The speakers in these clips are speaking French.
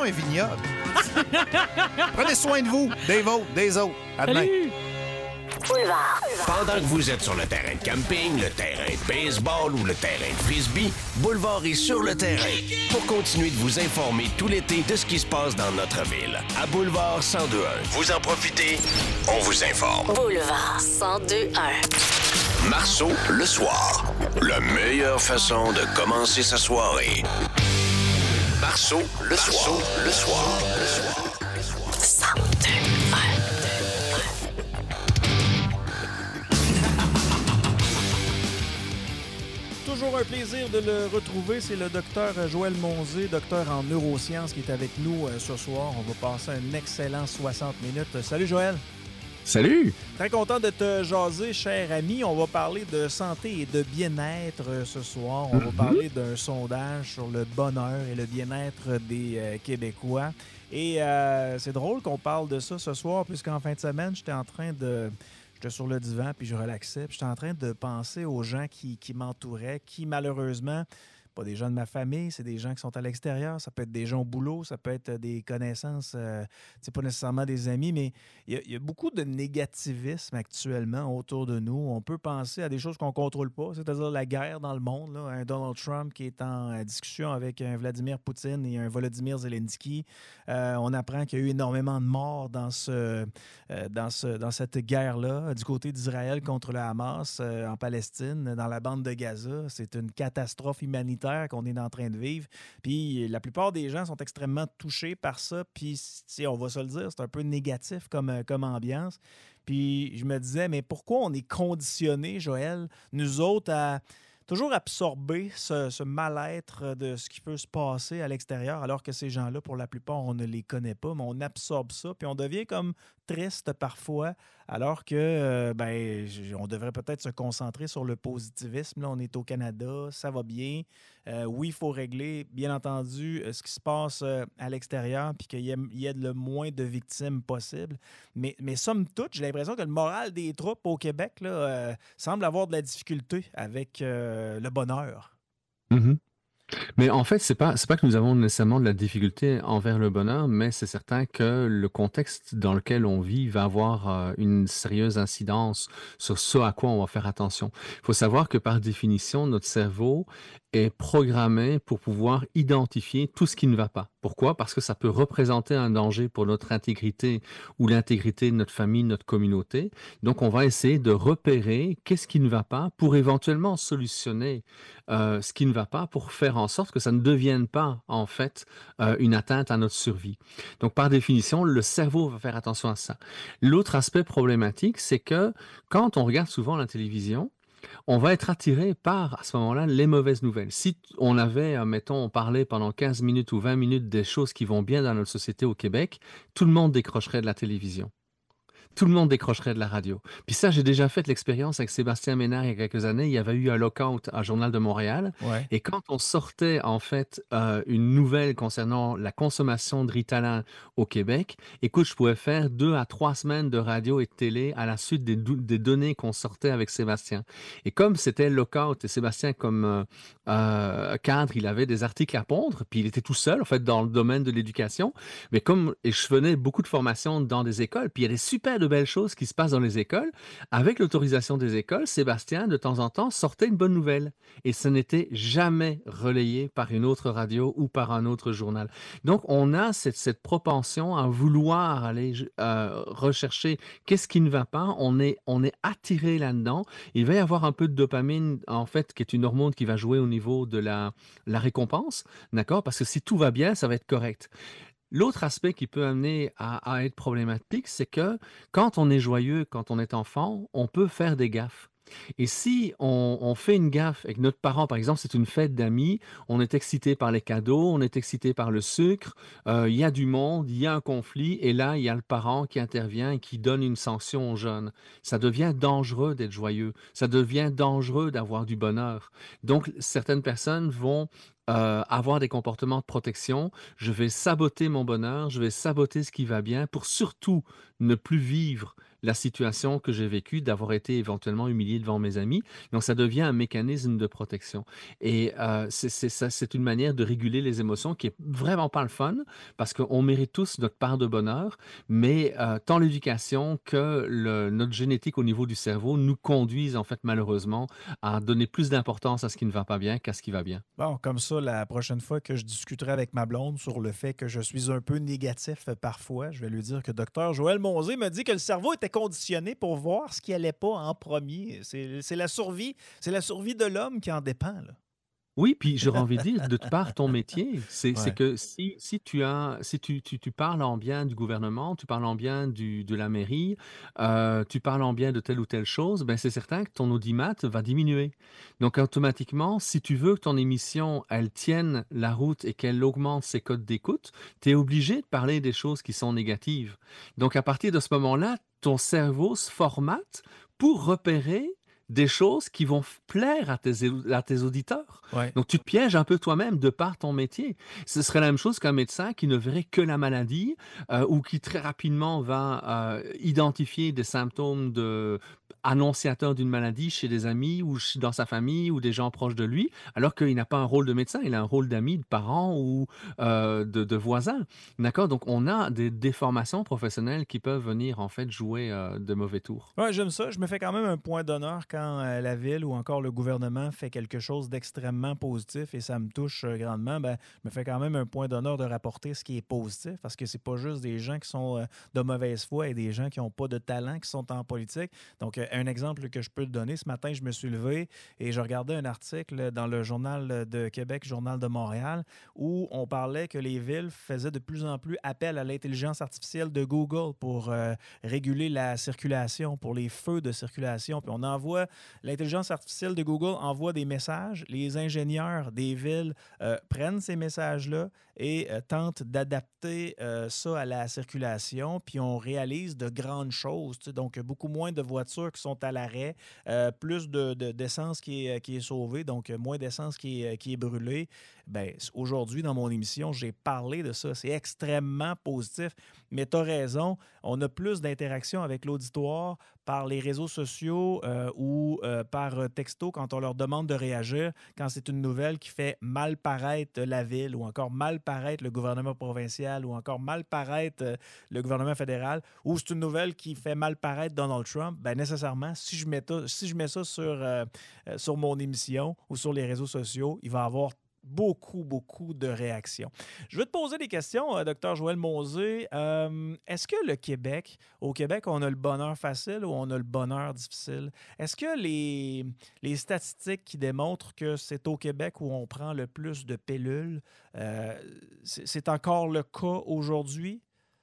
un vignoble. Prenez soin de vous, des vôtres, des autres. À demain. Salut! Boulevard. Pendant que vous êtes sur le terrain de camping, le terrain de baseball ou le terrain de frisbee, Boulevard est sur le terrain pour continuer de vous informer tout l'été de ce qui se passe dans notre ville. À Boulevard 1021. Vous en profitez, on vous informe. Boulevard 1021. Marceau, le soir. La meilleure façon de commencer sa soirée. Marceau, le soir. Le soir. 1021. Toujours un plaisir de le retrouver. C'est le docteur Joël Monzé, docteur en neurosciences, qui est avec nous ce soir. On va passer un excellent 60 minutes. Salut Joël! Salut! Très content de te jaser, cher ami. On va parler de santé et de bien-être ce soir. On va parler d'un sondage sur le bonheur et le bien-être des Québécois. Et c'est drôle qu'on parle de ça ce soir, puisqu'en fin de semaine, j'étais sur le divan, puis je relaxais. Puis j'étais en train de penser aux gens qui m'entouraient, qui malheureusement, pas des gens de ma famille, c'est des gens qui sont à l'extérieur. Ça peut être des gens au boulot, ça peut être des connaissances, c'est pas nécessairement des amis, mais il y a beaucoup de négativisme actuellement autour de nous. On peut penser à des choses qu'on ne contrôle pas, c'est-à-dire la guerre dans le monde, là, un Donald Trump qui est en discussion avec un Vladimir Poutine et un Volodymyr Zelensky. On apprend qu'il y a eu énormément de morts dans cette guerre-là, du côté d'Israël contre le Hamas en Palestine, dans la bande de Gaza. C'est une catastrophe humanitaire qu'on est en train de vivre. Puis la plupart des gens sont extrêmement touchés par ça. Puis, on va se le dire, c'est un peu négatif comme ambiance. Puis je me disais, mais pourquoi on est conditionné, Joël, nous autres, à toujours absorber ce mal-être de ce qui peut se passer à l'extérieur, alors que ces gens-là, pour la plupart, on ne les connaît pas, mais on absorbe ça, puis on devient comme triste parfois, alors que on devrait peut-être se concentrer sur le positivisme. Là, on est au Canada, ça va bien. Oui, il faut régler, bien entendu, ce qui se passe à l'extérieur, puis qu'il y ait le moins de victimes possible. Mais somme toute, j'ai l'impression que le moral des troupes au Québec là, semble avoir de la difficulté avec le bonheur. Mhm. Mais en fait, c'est pas que nous avons nécessairement de la difficulté envers le bonheur, mais c'est certain que le contexte dans lequel on vit va avoir une sérieuse incidence sur ce à quoi on va faire attention. Il faut savoir que par définition, notre cerveau est programmé pour pouvoir identifier tout ce qui ne va pas. Pourquoi? Parce que ça peut représenter un danger pour notre intégrité ou l'intégrité de notre famille, de notre communauté. Donc, on va essayer de repérer qu'est-ce qui ne va pas pour éventuellement solutionner ce qui ne va pas pour faire en sorte que ça ne devienne pas, en fait, une atteinte à notre survie. Donc, par définition, le cerveau va faire attention à ça. L'autre aspect problématique, c'est que quand on regarde souvent la télévision, on va être attiré par, à ce moment-là, les mauvaises nouvelles. Si on avait, mettons, on parlait pendant 15 minutes ou 20 minutes des choses qui vont bien dans notre société au Québec, tout le monde décrocherait de la télévision. Tout le monde décrocherait de la radio. Puis ça, j'ai déjà fait l'expérience avec Sébastien Ménard il y a quelques années. Il y avait eu un lockout à Journal de Montréal. Ouais. Et quand on sortait, en fait, une nouvelle concernant la consommation de Ritalin au Québec, écoute, je pouvais faire 2 à 3 semaines de radio et de télé à la suite des données qu'on sortait avec Sébastien. Et comme c'était lockout, et Sébastien, comme cadre, il avait des articles à pondre, puis il était tout seul, en fait, dans le domaine de l'éducation. Mais et je faisais beaucoup de formations dans des écoles, puis il y a des super de belles choses qui se passent dans les écoles. Avec l'autorisation des écoles, Sébastien, de temps en temps, sortait une bonne nouvelle. Et ce n'était jamais relayé par une autre radio ou par un autre journal. Donc, on a cette propension à vouloir aller rechercher qu'est-ce qui ne va pas. On est attiré là-dedans. Il va y avoir un peu de dopamine, en fait, qui est une hormone qui va jouer au niveau de la récompense, d'accord? Parce que si tout va bien, ça va être correct. L'autre aspect qui peut amener à être problématique, c'est que quand on est joyeux, quand on est enfant, on peut faire des gaffes. Et si on fait une gaffe avec notre parent, par exemple, c'est une fête d'amis, on est excité par les cadeaux, on est excité par le sucre, il y a du monde, il y a un conflit, et là, il y a le parent qui intervient et qui donne une sanction aux jeunes. Ça devient dangereux d'être joyeux, ça devient dangereux d'avoir du bonheur. Donc, certaines personnes vont avoir des comportements de protection. Je vais saboter mon bonheur, je vais saboter ce qui va bien pour surtout ne plus vivre la situation que j'ai vécue d'avoir été éventuellement humilié devant mes amis. Donc ça devient un mécanisme de protection et c'est une manière de réguler les émotions qui est vraiment pas le fun parce qu'on mérite tous notre part de bonheur, mais tant l'éducation que notre génétique au niveau du cerveau nous conduisent en fait malheureusement à donner plus d'importance à ce qui ne va pas bien qu'à ce qui va bien. Bon, comme ça, la prochaine fois que je discuterai avec ma blonde sur le fait que je suis un peu négatif parfois, je vais lui dire que Dr Joël Monzé m'a dit que le cerveau était conditionné pour voir ce qui allait pas en premier. C'est la survie de l'homme qui en dépend, là. Oui, puis j'aurais envie de dire, de par ton métier, c'est Ouais. que si tu parles en bien du gouvernement, tu parles en bien de la mairie, tu parles en bien de telle ou telle chose, ben c'est certain que ton audimat va diminuer. Donc automatiquement, si tu veux que ton émission, elle tienne la route et qu'elle augmente ses codes d'écoute, tu es obligé de parler des choses qui sont négatives. Donc à partir de ce moment-là, ton cerveau se formate pour repérer des choses qui vont plaire à tes auditeurs. Ouais. Donc, tu te pièges un peu toi-même de par ton métier. Ce serait la même chose qu'un médecin qui ne verrait que la maladie ou qui très rapidement va identifier des symptômes annonciateurs d'une maladie chez des amis ou dans sa famille ou des gens proches de lui, alors qu'il n'a pas un rôle de médecin, il a un rôle d'ami, de parent ou de voisin. D'accord? Donc, on a des déformations professionnelles qui peuvent venir en fait jouer de mauvais tours. Ouais, j'aime ça. Je me fais quand même un point d'honneur quand la ville ou encore le gouvernement fait quelque chose d'extrêmement positif et ça me touche grandement. Ben, je me fais quand même un point d'honneur de rapporter ce qui est positif parce que c'est pas juste des gens qui sont de mauvaise foi et des gens qui n'ont pas de talent qui sont en politique. Donc, un exemple que je peux te donner, ce matin, je me suis levé et je regardais un article dans le Journal de Québec, Journal de Montréal, où on parlait que les villes faisaient de plus en plus appel à l'intelligence artificielle de Google pour réguler la circulation, pour les feux de circulation. Puis on envoie, l'intelligence artificielle de Google envoie des messages. Les ingénieurs des villes prennent ces messages-là et tentent d'adapter ça à la circulation. Puis on réalise de grandes choses. Tu sais. Donc, beaucoup moins de voitures qui sont à l'arrêt, plus d'essence qui est sauvée, donc moins d'essence qui est brûlée. Ben, aujourd'hui, dans mon émission, j'ai parlé de ça. C'est extrêmement positif. Mais tu as raison, on a plus d'interaction avec l'auditoire par les réseaux sociaux ou par texto quand on leur demande de réagir, quand c'est une nouvelle qui fait mal paraître la ville ou encore mal paraître le gouvernement provincial ou encore mal paraître le gouvernement fédéral ou c'est une nouvelle qui fait mal paraître Donald Trump, ben nécessairement, si je mets ça sur mon émission ou sur les réseaux sociaux, il va y avoir beaucoup de réactions. Je vais te poser des questions, Dr Joël Monzé. Est-ce que au Québec, on a le bonheur facile ou on a le bonheur difficile? Est-ce que les statistiques qui démontrent que c'est au Québec où on prend le plus de pilules, c'est encore le cas aujourd'hui?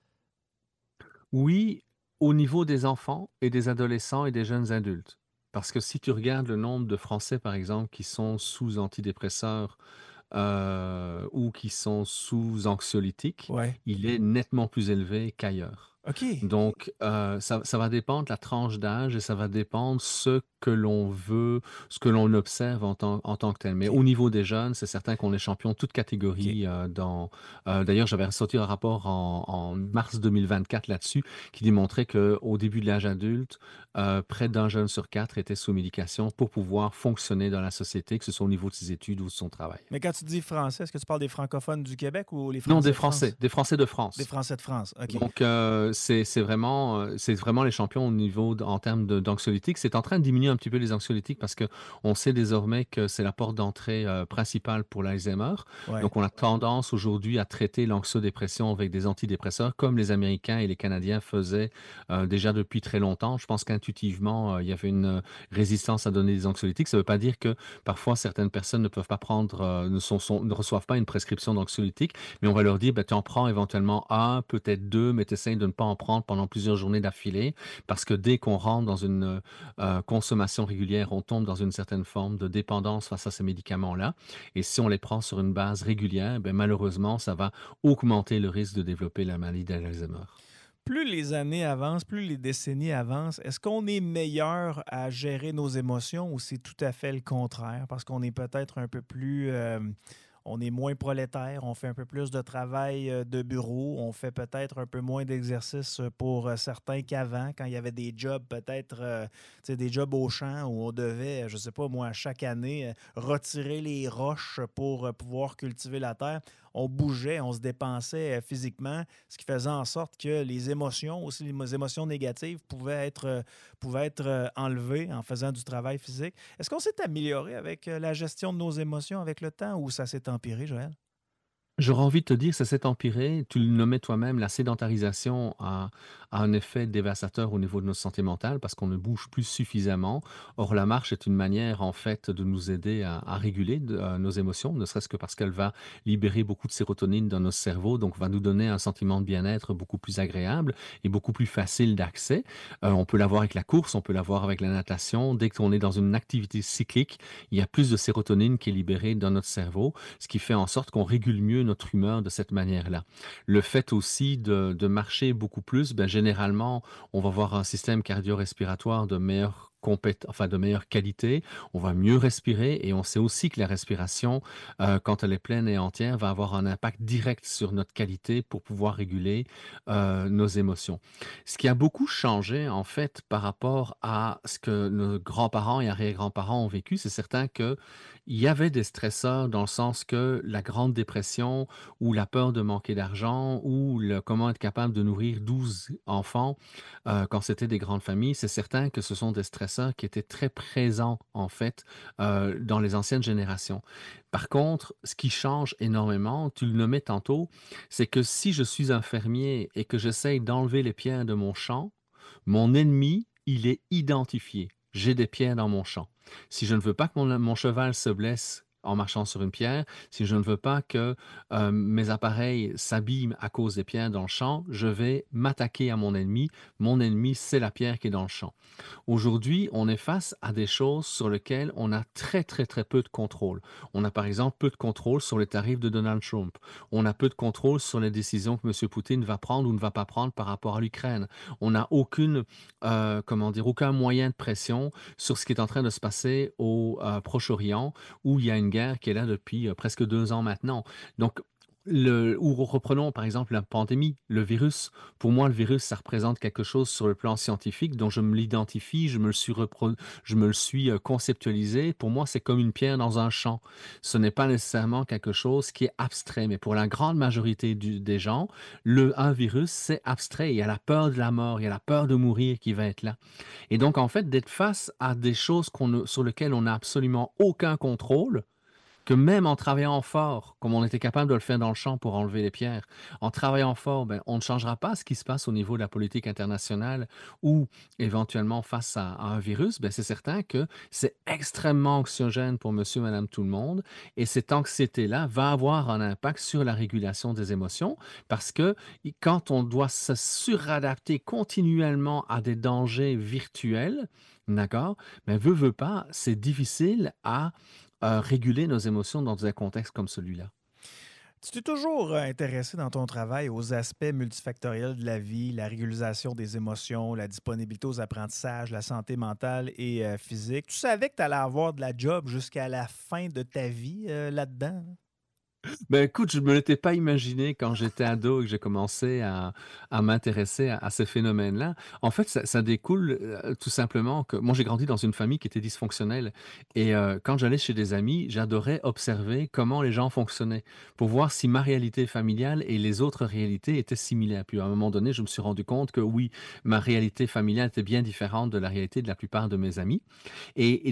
Oui, au niveau des enfants et des adolescents et des jeunes adultes. Parce que si tu regardes le nombre de Français, par exemple, qui sont sous antidépresseurs ou qui sont sous anxiolytiques, Ouais. il est nettement plus élevé qu'ailleurs. OK. Donc, ça va dépendre de la tranche d'âge et ça va dépendre ce que l'on veut, ce que l'on observe en tant que tel. Mais OK. au niveau des jeunes, c'est certain qu'on est champion de toute OK. catégorie. D'ailleurs, j'avais sorti un rapport en mars 2024 là-dessus qui démontrait qu'au début de l'âge adulte, près d'un jeune sur quatre était sous médication pour pouvoir fonctionner dans la société, que ce soit au niveau de ses études ou de son travail. Mais quand tu dis français, est-ce que tu parles des francophones du Québec ou les Non, Français de France? Des Français de France. Des Français de France, OK. Donc, c'est vraiment les champions au niveau en termes d'anxiolytiques. C'est en train de diminuer un petit peu les anxiolytiques parce qu'on sait désormais que c'est la porte d'entrée principale pour l'Alzheimer. Ouais. Donc, on a tendance aujourd'hui à traiter l'anxiodépression avec des antidépresseurs comme les Américains et les Canadiens faisaient déjà depuis très longtemps. Je pense qu'intuitivement, il y avait une résistance à donner des anxiolytiques. Ça ne veut pas dire que parfois certaines personnes ne peuvent pas prendre, ne reçoivent pas une prescription d'anxiolytiques, mais on va leur dire, ben, tu en prends éventuellement un, peut-être deux, mais tu essaies de ne pas en prendre pendant plusieurs journées d'affilée, parce que dès qu'on rentre dans une consommation régulière, on tombe dans une certaine forme de dépendance face à ces médicaments-là. Et si on les prend sur une base régulière, ben, malheureusement, ça va augmenter le risque de développer la maladie d'Alzheimer. Plus les années avancent, plus les décennies avancent, est-ce qu'on est meilleur à gérer nos émotions ou c'est tout à fait le contraire? Parce qu'on est peut-être un peu plus... on est moins prolétaire, on fait un peu plus de travail de bureau, on fait peut-être un peu moins d'exercice pour certains qu'avant, quand il y avait des jobs peut-être, tu sais, des jobs au champ où on devait, je sais pas moi, chaque année, retirer les roches pour pouvoir cultiver la terre. On bougeait, on se dépensait physiquement, ce qui faisait en sorte que les émotions, aussi les émotions négatives, pouvaient être enlevées en faisant du travail physique. Est-ce qu'on s'est amélioré avec la gestion de nos émotions avec le temps ou ça s'est empiré, Joël? J'aurais envie de te dire, ça s'est empiré. Tu le nommais toi-même, la sédentarisation a un effet dévastateur au niveau de notre santé mentale parce qu'on ne bouge plus suffisamment. Or, la marche est une manière, en fait, de nous aider à réguler nos émotions, ne serait-ce que parce qu'elle va libérer beaucoup de sérotonine dans notre cerveau, donc va nous donner un sentiment de bien-être beaucoup plus agréable et beaucoup plus facile d'accès. On peut l'avoir avec la course, on peut l'avoir avec la natation. Dès qu'on est dans une activité cyclique, il y a plus de sérotonine qui est libérée dans notre cerveau, ce qui fait en sorte qu'on régule mieux notre humeur de cette manière-là. Le fait aussi de marcher beaucoup plus, ben, généralement, on va avoir un système cardio-respiratoire de de meilleure qualité, on va mieux respirer et on sait aussi que la respiration, quand elle est pleine et entière, va avoir un impact direct sur notre qualité pour pouvoir réguler nos émotions. Ce qui a beaucoup changé, en fait, par rapport à ce que nos grands-parents et arrière-grands-parents ont vécu, c'est certain qu'il y avait des stresseurs dans le sens que la Grande Dépression ou la peur de manquer d'argent ou comment être capable de nourrir 12 enfants quand c'était des grandes familles, c'est certain que ce sont des stresseurs qui étaient très présents, en fait, dans les anciennes générations. Par contre, ce qui change énormément, tu le nommais tantôt, c'est que si je suis un fermier et que j'essaye d'enlever les pierres de mon champ, mon ennemi, il est identifié. J'ai des pierres dans mon champ. Si je ne veux pas que mon cheval se blesse en marchant sur une pierre, si je ne veux pas que mes appareils s'abîment à cause des pierres dans le champ, je vais m'attaquer à mon ennemi. Mon ennemi, c'est la pierre qui est dans le champ. Aujourd'hui, on est face à des choses sur lesquelles on a très, très, très peu de contrôle. On a par exemple peu de contrôle sur les tarifs de Donald Trump. On a peu de contrôle sur les décisions que M. Poutine va prendre ou ne va pas prendre par rapport à l'Ukraine. On n'a aucun moyen de pression sur ce qui est en train de se passer au Proche-Orient, où il y a une guerre qui est là depuis presque 2 ans maintenant. Donc, ou reprenons par exemple la pandémie, le virus. Pour moi, le virus, ça représente quelque chose sur le plan scientifique dont je me l'identifie, je me le suis conceptualisé. Pour moi, c'est comme une pierre dans un champ. Ce n'est pas nécessairement quelque chose qui est abstrait, mais pour la grande majorité des gens, un virus, c'est abstrait. Il y a la peur de la mort, il y a la peur de mourir qui va être là. Et donc, en fait, d'être face à des choses sur lesquelles on n'a absolument aucun contrôle, que même en travaillant fort, comme on était capable de le faire dans le champ pour enlever les pierres, en travaillant fort, ben, on ne changera pas ce qui se passe au niveau de la politique internationale ou éventuellement face à un virus. Ben, c'est certain que c'est extrêmement anxiogène pour monsieur, madame, tout le monde. Et cette anxiété-là va avoir un impact sur la régulation des émotions parce que quand on doit se suradapter continuellement à des dangers virtuels, d'accord, mais veut pas, c'est difficile à réguler nos émotions dans un contexte comme celui-là. Tu t'es toujours intéressé dans ton travail aux aspects multifactoriels de la vie, la régulation des émotions, la disponibilité aux apprentissages, la santé mentale et physique. Tu savais que tu allais avoir de la job jusqu'à la fin de ta vie là-dedans? Ben écoute, je ne me l'étais pas imaginé quand j'étais ado et que j'ai commencé à m'intéresser à ces phénomènes-là. En fait, ça découle tout simplement que moi, j'ai grandi dans une famille qui était dysfonctionnelle. Et quand j'allais chez des amis, j'adorais observer comment les gens fonctionnaient pour voir si ma réalité familiale et les autres réalités étaient similaires. Puis à un moment donné, je me suis rendu compte que oui, ma réalité familiale était bien différente de la réalité de la plupart de mes amis. Et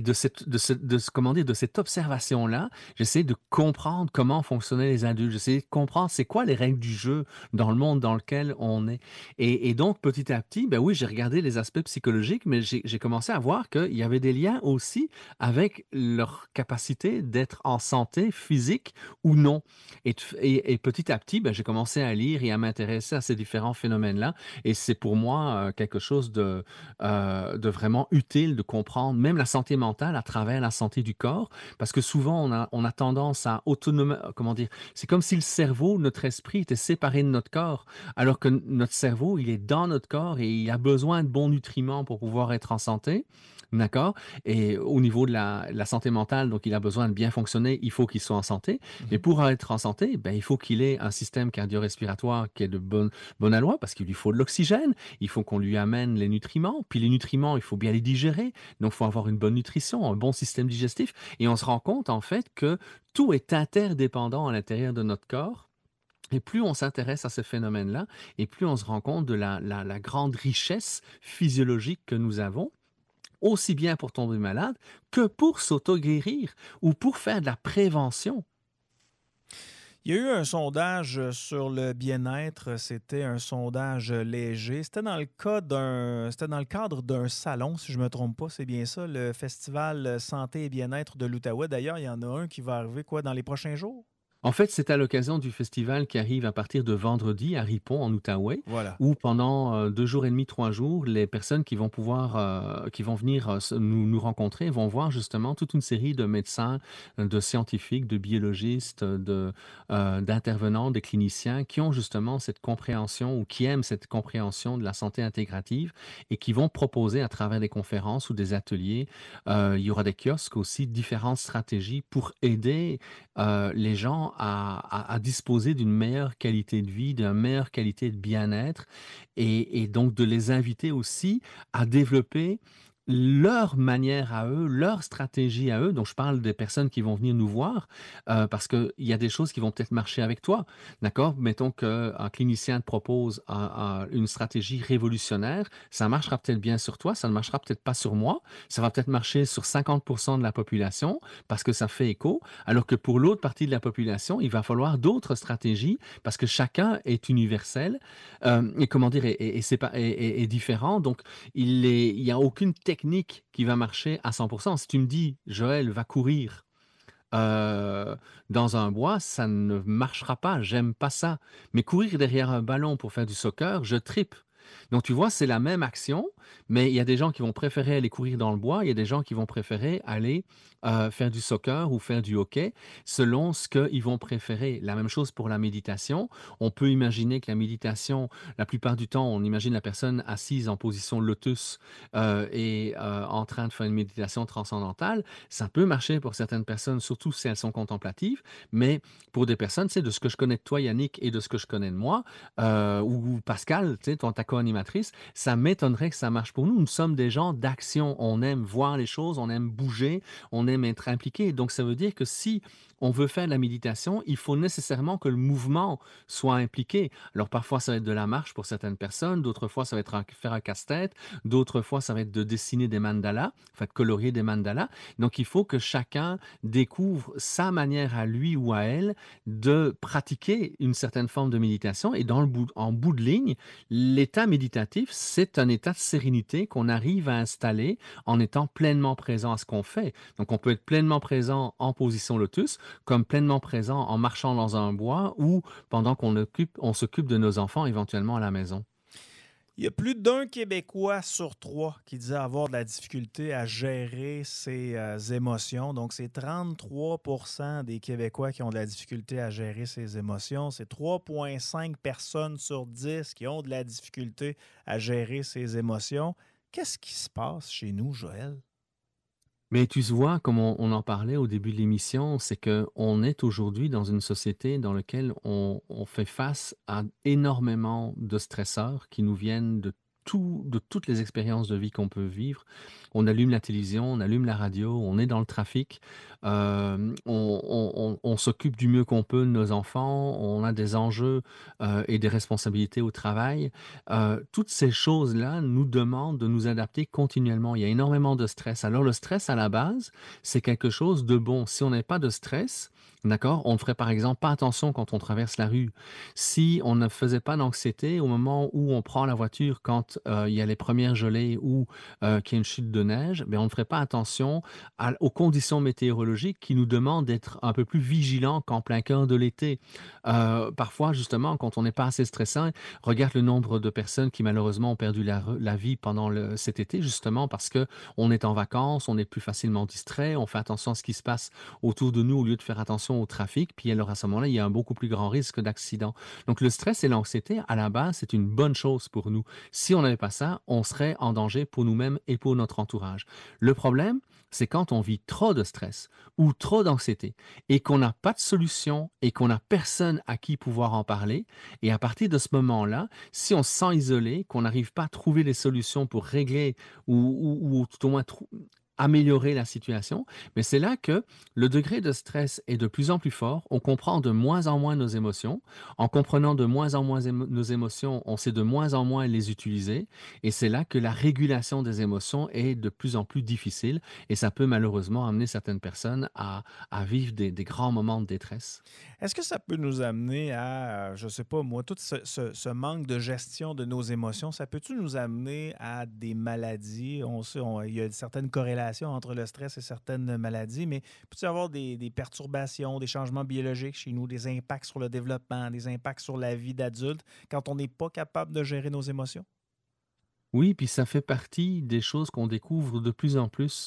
de cette observation-là, j'essayais de comprendre comment fonctionnaient les adultes. J'essayais de comprendre c'est quoi les règles du jeu dans le monde dans lequel on est. Et donc, petit à petit, ben oui, j'ai regardé les aspects psychologiques, mais j'ai commencé à voir qu'il y avait des liens aussi avec leur capacité d'être en santé physique ou non. Et petit à petit, ben, j'ai commencé à lire et à m'intéresser à ces différents phénomènes-là. Et c'est pour moi quelque chose de vraiment utile de comprendre même la santé mentale à travers la santé du corps, parce que souvent on a tendance à comment dire, c'est comme si le cerveau, notre esprit était séparé de notre corps, alors que notre cerveau, il est dans notre corps et il a besoin de bons nutriments pour pouvoir être en santé. D'accord? Et au niveau de la santé mentale, donc il a besoin de bien fonctionner, il faut qu'il soit en santé. Mais Mhm. pour être en santé, ben, il faut qu'il ait un système cardio-respiratoire qui est de bonne aloi parce qu'il lui faut de l'oxygène, il faut qu'on lui amène les nutriments, puis les nutriments, il faut bien les digérer, donc il faut avoir une bonne nutrition, un bon système digestif. Et on se rend compte en fait que tout est interdépendant à l'intérieur de notre corps. Et plus on s'intéresse à ces phénomènes-là, et plus on se rend compte de la grande richesse physiologique que nous avons, aussi bien pour tomber malade que pour s'auto-guérir ou pour faire de la prévention. Il y a eu un sondage sur le bien-être. C'était un sondage léger. C'était dans le cadre d'un salon, si je ne me trompe pas, c'est bien ça, le Festival Santé et Bien-être de l'Outaouais. D'ailleurs, il y en a un qui va arriver quoi dans les prochains jours? En fait, c'est à l'occasion du festival qui arrive à partir de vendredi à Ripon, en Outaouais, Voilà. où pendant 2 jours et demi, 3 jours, les personnes qui vont venir nous rencontrer vont voir justement toute une série de médecins, de scientifiques, de biologistes, d'intervenants, de cliniciens qui ont justement cette compréhension ou qui aiment cette compréhension de la santé intégrative et qui vont proposer à travers des conférences ou des ateliers, il y aura des kiosques aussi, différentes stratégies pour aider les gens à disposer d'une meilleure qualité de vie, d'une meilleure qualité de bien-être et donc de les inviter aussi à développer leur manière à eux, leur stratégie à eux. Donc, je parle des personnes qui vont venir nous voir parce qu'il y a des choses qui vont peut-être marcher avec toi. D'accord? Mettons qu'un clinicien te propose une stratégie révolutionnaire. Ça marchera peut-être bien sur toi, ça ne marchera peut-être pas sur moi. Ça va peut-être marcher sur 50% de la population parce que ça fait écho. Alors que pour l'autre partie de la population, il va falloir d'autres stratégies parce que chacun est universel et comment dire, est différent. Donc, il n'y a aucune technique qui va marcher à 100%. Si tu me dis, Joël, va courir euh, dans un bois, ça ne marchera pas. J'aime pas ça. Mais courir derrière un ballon pour faire du soccer, je tripe. Donc, tu vois, c'est la même action, mais il y a des gens qui vont préférer aller courir dans le bois, il y a des gens qui vont préférer aller faire du soccer ou faire du hockey, selon ce qu'ils vont préférer. La même chose pour la méditation. On peut imaginer que la méditation, la plupart du temps, on imagine la personne assise en position lotus et en train de faire une méditation transcendantale. Ça peut marcher pour certaines personnes, surtout si elles sont contemplatives, mais pour des personnes, c'est de ce que je connais de toi, Yannick, et de ce que je connais de moi, ou Pascal, tu sais, ta co-animatrice, ça m'étonnerait que ça marche pour nous. Nous sommes des gens d'action. On aime voir les choses, on aime bouger, on aime être impliqué. Donc, ça veut dire que si on veut faire de la méditation, il faut nécessairement que le mouvement soit impliqué. Alors, parfois, ça va être de la marche pour certaines personnes, d'autres fois, ça va être faire un casse-tête, d'autres fois, ça va être de dessiner des mandalas, en fait, colorier des mandalas. Donc, il faut que chacun découvre sa manière à lui ou à elle de pratiquer une certaine forme de méditation. Et en bout de ligne, l'état méditatif, c'est un état de sérénité qu'on arrive à installer en étant pleinement présent à ce qu'on fait. Donc, on peut être pleinement présent en position lotus, comme pleinement présent en marchant dans un bois ou pendant on s'occupe de nos enfants éventuellement à la maison. Il y a plus d'un Québécois sur trois qui disait avoir de la difficulté à gérer ses émotions. Donc, c'est 33% des Québécois qui ont de la difficulté à gérer ses émotions. C'est 3,5 personnes sur 10 qui ont de la difficulté à gérer ses émotions. Qu'est-ce qui se passe chez nous, Joël? Mais tu vois, comme on en parlait au début de l'émission, c'est qu'on est aujourd'hui dans une société dans laquelle on fait face à énormément de stresseurs qui nous viennent de toutes les expériences de vie qu'on peut vivre. On allume la télévision, on allume la radio, on est dans le trafic, on s'occupe du mieux qu'on peut de nos enfants, on a des enjeux et des responsabilités au travail. Toutes ces choses-là nous demandent de nous adapter continuellement. Il y a énormément de stress. Alors le stress à la base, c'est quelque chose de bon. Si on n'a pas de stress, d'accord, on ne ferait par exemple pas attention quand on traverse la rue. Si on ne faisait pas d'anxiété au moment où on prend la voiture quand il y a les premières gelées ou qu'il y a une chute de neige, ben on ne ferait pas attention aux conditions météorologiques qui nous demandent d'être un peu plus vigilants qu'en plein cœur de l'été. Parfois, justement, quand on n'est pas assez stressant, regarde le nombre de personnes qui malheureusement ont perdu la vie pendant cet été, justement parce que on est en vacances, on est plus facilement distrait, on fait attention à ce qui se passe autour de nous au lieu de faire attention pollution au trafic, puis alors à ce moment-là, il y a un beaucoup plus grand risque d'accident. Donc le stress et l'anxiété, à la base, c'est une bonne chose pour nous. Si on n'avait pas ça, on serait en danger pour nous-mêmes et pour notre entourage. Le problème, c'est quand on vit trop de stress ou trop d'anxiété et qu'on n'a pas de solution et qu'on n'a personne à qui pouvoir en parler. Et à partir de ce moment-là, si on se sent isolé, qu'on n'arrive pas à trouver les solutions pour régler ou tout au moins améliorer la situation, mais c'est là que le degré de stress est de plus en plus fort, on comprend de moins en moins nos émotions, en comprenant de moins en moins nos émotions, on sait de moins en moins les utiliser, et c'est là que la régulation des émotions est de plus en plus difficile, et ça peut malheureusement amener certaines personnes à vivre des grands moments de détresse. Est-ce que ça peut nous amener à, je sais pas moi, tout ce manque de gestion de nos émotions, ça peut-tu nous amener à des maladies? On sait, il y a certaines corrélations entre le stress et certaines maladies, mais peut-il y avoir des perturbations, des changements biologiques chez nous, des impacts sur le développement, des impacts sur la vie d'adulte quand on n'est pas capable de gérer nos émotions? Oui, puis ça fait partie des choses qu'on découvre de plus en plus.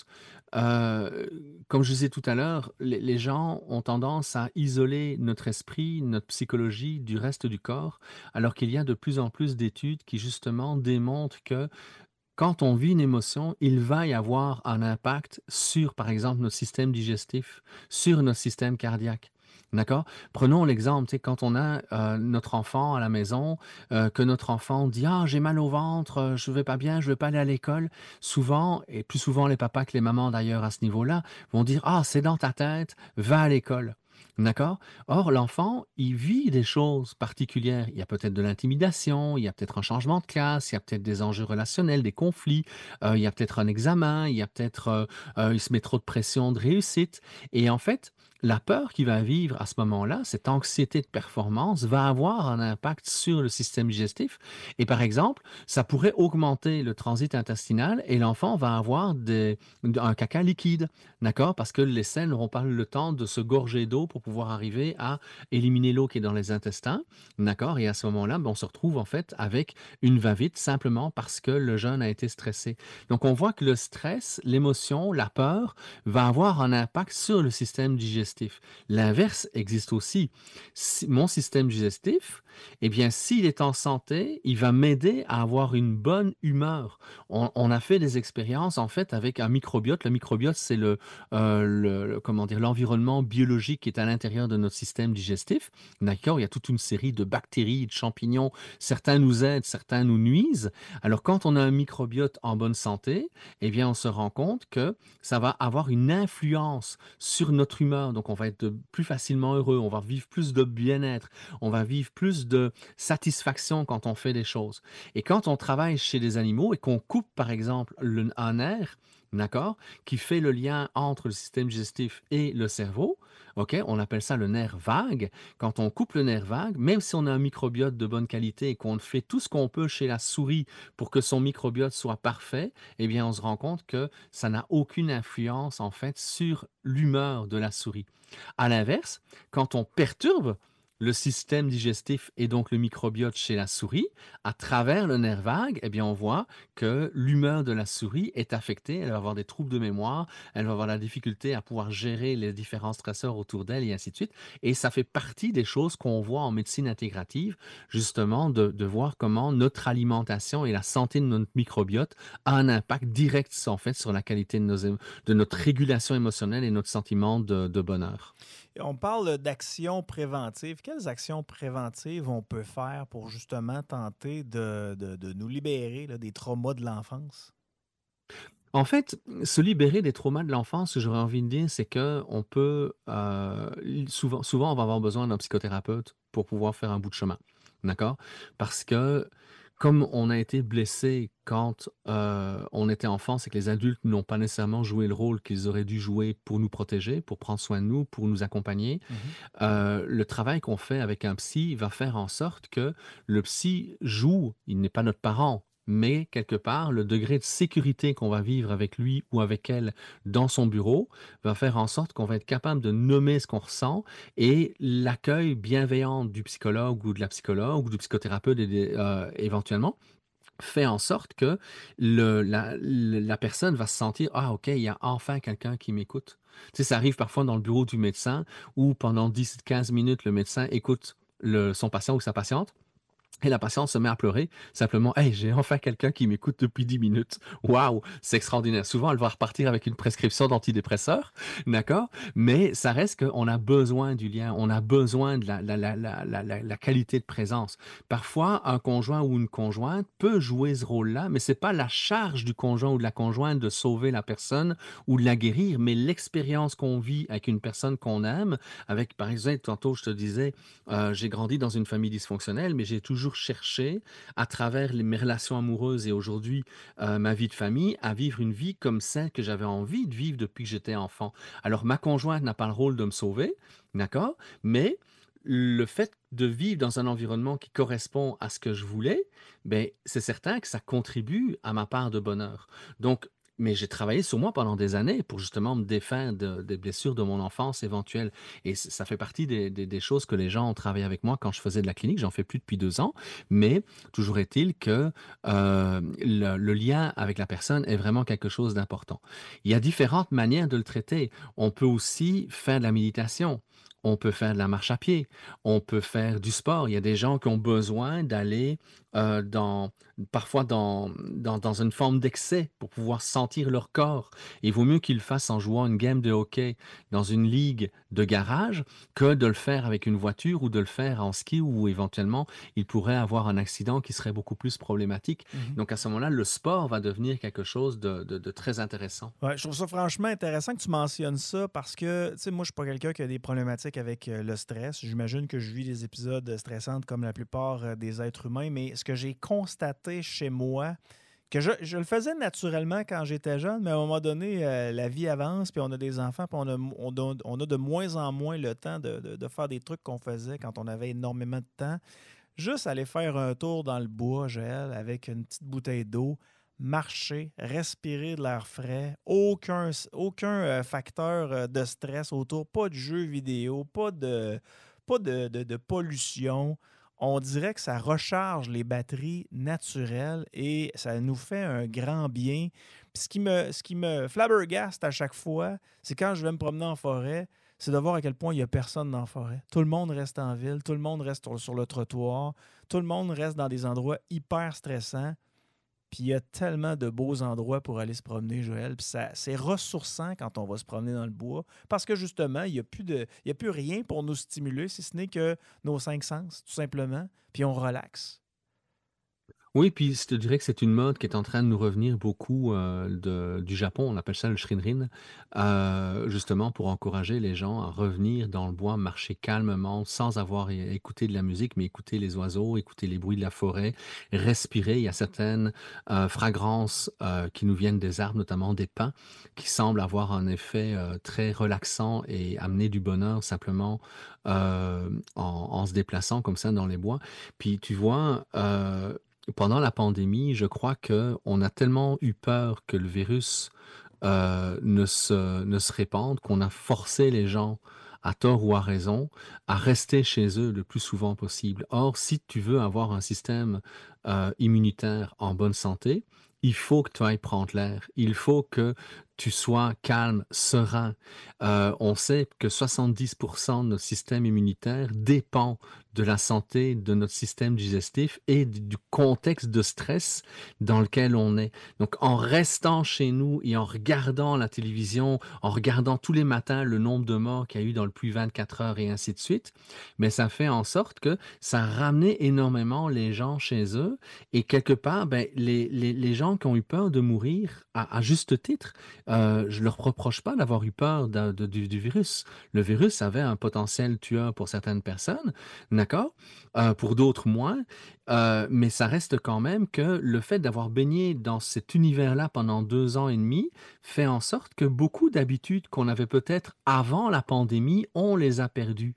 Comme je disais tout à l'heure, les gens ont tendance à isoler notre esprit, notre psychologie du reste du corps, alors qu'il y a de plus en plus d'études qui justement démontrent que quand on vit une émotion, il va y avoir un impact sur, par exemple, notre système digestif, sur notre système cardiaque. D'accord? Prenons l'exemple, tu sais, quand on a notre enfant à la maison, que notre enfant dit: «Ah, j'ai mal au ventre, je vais pas bien, je veux pas aller à l'école». Souvent, et plus souvent les papas que les mamans d'ailleurs à ce niveau-là, vont dire: «Ah, c'est dans ta tête, va à l'école». D'accord? Or, l'enfant, il vit des choses particulières. Il y a peut-être de l'intimidation, il y a peut-être un changement de classe, il y a peut-être des enjeux relationnels, des conflits, il y a peut-être un examen, il y a peut-être, il se met trop de pression de réussite. Et en fait, la peur qu'il va vivre à ce moment-là, cette anxiété de performance, va avoir un impact sur le système digestif. Et par exemple, ça pourrait augmenter le transit intestinal et l'enfant va avoir un caca liquide. D'accord? Parce que les selles n'auront pas le temps de se gorger d'eau pour pouvoir arriver à éliminer l'eau qui est dans les intestins. D'accord? Et à ce moment-là, ben, on se retrouve en fait avec une va-vite simplement parce que le jeune a été stressé. Donc on voit que le stress, l'émotion, la peur va avoir un impact sur le système digestif. L'inverse existe aussi. Mon système digestif, eh bien, s'il est en santé, il va m'aider à avoir une bonne humeur. On a fait des expériences en fait avec un microbiote. Le microbiote, c'est comment dire, l'environnement biologique qui est à l'intérieur de notre système digestif. D'accord? Il y a toute une série de bactéries, de champignons. Certains nous aident, certains nous nuisent. Alors, quand on a un microbiote en bonne santé, eh bien, on se rend compte que ça va avoir une influence sur notre humeur. Donc, on va être plus facilement heureux, on va vivre plus de bien-être, on va vivre plus de satisfaction quand on fait des choses. Et quand on travaille chez des animaux et qu'on coupe, par exemple, un nerf, d'accord, qui fait le lien entre le système digestif et le cerveau, ok, on appelle ça le nerf vague. Quand on coupe le nerf vague, même si on a un microbiote de bonne qualité et qu'on fait tout ce qu'on peut chez la souris pour que son microbiote soit parfait, eh bien, on se rend compte que ça n'a aucune influence, en fait, sur l'humeur de la souris. À l'inverse, quand on perturbe le système digestif et donc le microbiote chez la souris, à travers le nerf vague, eh bien, on voit que l'humeur de la souris est affectée. Elle va avoir des troubles de mémoire, elle va avoir la difficulté à pouvoir gérer les différents stresseurs autour d'elle et ainsi de suite. Et ça fait partie des choses qu'on voit en médecine intégrative, justement, de voir comment notre alimentation et la santé de notre microbiote a un impact direct, en fait, sur la qualité de notre régulation émotionnelle et notre sentiment de bonheur. On parle d'actions préventives. Quelles actions préventives on peut faire pour justement tenter de nous libérer là, des traumas de l'enfance? En fait, se libérer des traumas de l'enfance, ce que j'aurais envie de dire, c'est que on peut, souvent, on va avoir besoin d'un psychothérapeute pour pouvoir faire un bout de chemin. D'accord? Parce que comme on a été blessé quand, on était enfant, c'est que les adultes n'ont pas nécessairement joué le rôle qu'ils auraient dû jouer pour nous protéger, pour prendre soin de nous, pour nous accompagner. Mhm. Le travail qu'on fait avec un psy va faire en sorte que le psy joue, il n'est pas notre parent, mais quelque part, le degré de sécurité qu'on va vivre avec lui ou avec elle dans son bureau va faire en sorte qu'on va être capable de nommer ce qu'on ressent et l'accueil bienveillant du psychologue ou de la psychologue ou du psychothérapeute éventuellement fait en sorte que la personne va se sentir: «Ah OK, il y a enfin quelqu'un qui m'écoute». Tu sais, ça arrive parfois dans le bureau du médecin où pendant 10-15 minutes, le médecin écoute son patient ou sa patiente et la patiente se met à pleurer, simplement: «Hey, j'ai enfin quelqu'un qui m'écoute depuis 10 minutes. Waouh, c'est extraordinaire». Souvent, elle va repartir avec une prescription d'antidépresseurs, d'accord? Mais ça reste qu'on a besoin du lien, on a besoin de la qualité de présence. Parfois, un conjoint ou une conjointe peut jouer ce rôle-là, mais c'est pas la charge du conjoint ou de la conjointe de sauver la personne ou de la guérir, mais l'expérience qu'on vit avec une personne qu'on aime, avec, par exemple, tantôt, je te disais, j'ai grandi dans une famille dysfonctionnelle, mais j'ai toujours cherché, à travers mes relations amoureuses et aujourd'hui ma vie de famille, à vivre une vie comme celle que j'avais envie de vivre depuis que j'étais enfant. Alors, ma conjointe n'a pas le rôle de me sauver, d'accord? Mais le fait de vivre dans un environnement qui correspond à ce que je voulais, ben, c'est certain que ça contribue à ma part de bonheur. Donc, mais j'ai travaillé sur moi pendant des années pour justement me défaire des blessures de mon enfance éventuelle. Et ça fait partie des choses que les gens ont travaillé avec moi quand je faisais de la clinique. J'en fais plus depuis 2 ans. Mais toujours est-il que le lien avec la personne est vraiment quelque chose d'important. Il y a différentes manières de le traiter. On peut aussi faire de la méditation. On peut faire de la marche à pied, on peut faire du sport. Il y a des gens qui ont besoin d'aller parfois dans une forme d'excès pour pouvoir sentir leur corps. Il vaut mieux qu'ils le fassent en jouant une game de hockey dans une ligue de garage que de le faire avec une voiture ou de le faire en ski où éventuellement il pourrait avoir un accident qui serait beaucoup plus problématique. Mhm. Donc à ce moment-là, le sport va devenir quelque chose de très intéressant. Ouais, je trouve ça franchement intéressant que tu mentionnes ça parce que, tu sais, moi, je suis pas quelqu'un qui a des problématiques avec le stress. J'imagine que je vis des épisodes stressants comme la plupart des êtres humains, mais ce que j'ai constaté chez moi, que je le faisais naturellement quand j'étais jeune, mais à un moment donné, la vie avance, puis on a des enfants, puis on a de moins en moins le temps de faire des trucs qu'on faisait quand on avait énormément de temps. Juste aller faire un tour dans le bois, Joël, avec une petite bouteille d'eau, marcher, respirer de l'air frais, aucun facteur de stress autour, pas de jeux vidéo, pas de pollution. On dirait que ça recharge les batteries naturelles et ça nous fait un grand bien. Puis ce qui me flabbergaste à chaque fois, c'est quand je vais me promener en forêt, c'est de voir à quel point il n'y a personne dans la forêt. Tout le monde reste en ville, tout le monde reste sur le trottoir, tout le monde reste dans des endroits hyper stressants. Puis il y a tellement de beaux endroits pour aller se promener, Joël. Puis c'est ressourçant quand on va se promener dans le bois. Parce que justement, il n'y a plus rien pour nous stimuler, si ce n'est que nos 5 sens, tout simplement. Puis on relaxe. Oui, puis je te dirais que c'est une mode qui est en train de nous revenir beaucoup du Japon, on appelle ça le Shinrin, justement pour encourager les gens à revenir dans le bois, marcher calmement, sans avoir à écouter de la musique, mais écouter les oiseaux, écouter les bruits de la forêt, respirer. Il y a certaines fragrances qui nous viennent des arbres, notamment des pins, qui semblent avoir un effet très relaxant et amener du bonheur simplement en se déplaçant comme ça dans les bois. Puis tu vois, pendant la pandémie, je crois qu'on a tellement eu peur que le virus ne se répande qu'on a forcé les gens, à tort ou à raison, à rester chez eux le plus souvent possible. Or, si tu veux avoir un système immunitaire en bonne santé, il faut que tu ailles prendre l'air. Il faut que tu sois calme, serein. On sait que 70% de notre système immunitaire dépend de la santé de notre système digestif et du contexte de stress dans lequel on est. Donc, en restant chez nous et en regardant la télévision, en regardant tous les matins le nombre de morts qu'il y a eu dans le plus 24 heures et ainsi de suite, mais ça fait en sorte que ça a ramené énormément les gens chez eux et quelque part, ben, les gens qui ont eu peur de mourir, à juste titre, je ne leur reproche pas d'avoir eu peur du virus. Le virus avait un potentiel tueur pour certaines personnes, d'accord? Pour d'autres moins. Mais ça reste quand même que le fait d'avoir baigné dans cet univers-là pendant 2 ans et demi fait en sorte que beaucoup d'habitudes qu'on avait peut-être avant la pandémie, on les a perdues.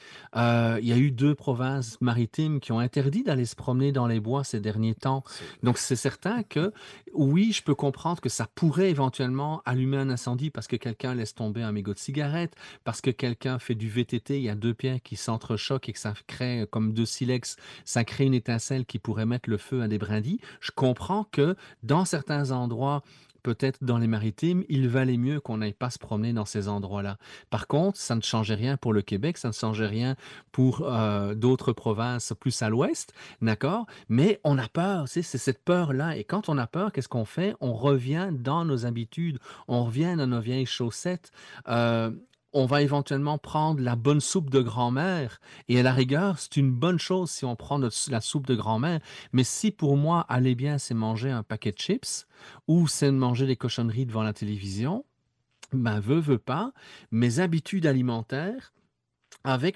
Il y a eu 2 provinces maritimes qui ont interdit d'aller se promener dans les bois ces derniers temps. Donc c'est certain que, oui, je peux comprendre que ça pourrait éventuellement allumer un incendie parce que quelqu'un laisse tomber un mégot de cigarette, parce que quelqu'un fait du VTT, il y a 2 pierres qui s'entrechoquent et que ça crée, comme 2 silex, ça crée une étincelle qui pourrait mettre le feu à des brindilles. Je comprends que dans certains endroits, peut-être dans les maritimes, il valait mieux qu'on n'aille pas se promener dans ces endroits-là. Par contre, ça ne changeait rien pour le Québec, ça ne changeait rien pour d'autres provinces plus à l'ouest, d'accord? Mais on a peur, tu sais, c'est cette peur-là. Et quand on a peur, qu'est-ce qu'on fait? On revient dans nos habitudes, on revient dans nos vieilles chaussettes. Euh, on va éventuellement prendre la bonne soupe de grand-mère. Et à la rigueur, c'est une bonne chose si on prend la soupe de grand-mère. Mais si pour moi, aller bien, c'est manger un paquet de chips ou c'est de manger des cochonneries devant la télévision, ben veux pas, mes habitudes alimentaires avec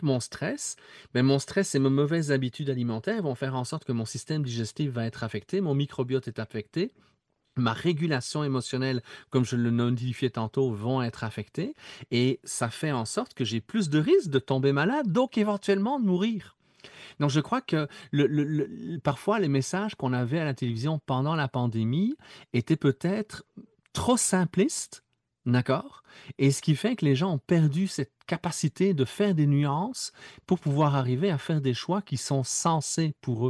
mon stress et mes mauvaises habitudes alimentaires vont faire en sorte que mon système digestif va être affecté, mon microbiote est affecté, ma régulation émotionnelle, comme je le notifiais tantôt, vont être affectées et ça fait en sorte que j'ai plus de risques de tomber malade, donc éventuellement de mourir. Donc, je crois que parfois, les messages qu'on avait à la télévision pendant la pandémie étaient peut-être trop simplistes, d'accord? Et ce qui fait que les gens ont perdu cette capacité de faire des nuances pour pouvoir arriver à faire des choix qui sont sensés pour eux.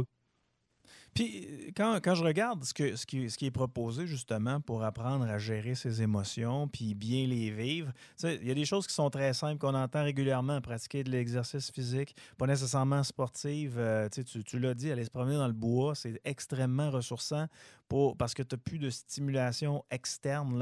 Puis quand je regarde ce qui est proposé justement pour apprendre à gérer ses émotions puis bien les vivre, tu sais, il y a des choses qui sont très simples qu'on entend régulièrement, pratiquer de l'exercice physique, pas nécessairement sportif. Tu sais, tu l'as dit, aller se promener dans le bois, c'est extrêmement ressourçant parce que tu n'as plus de stimulation externe là,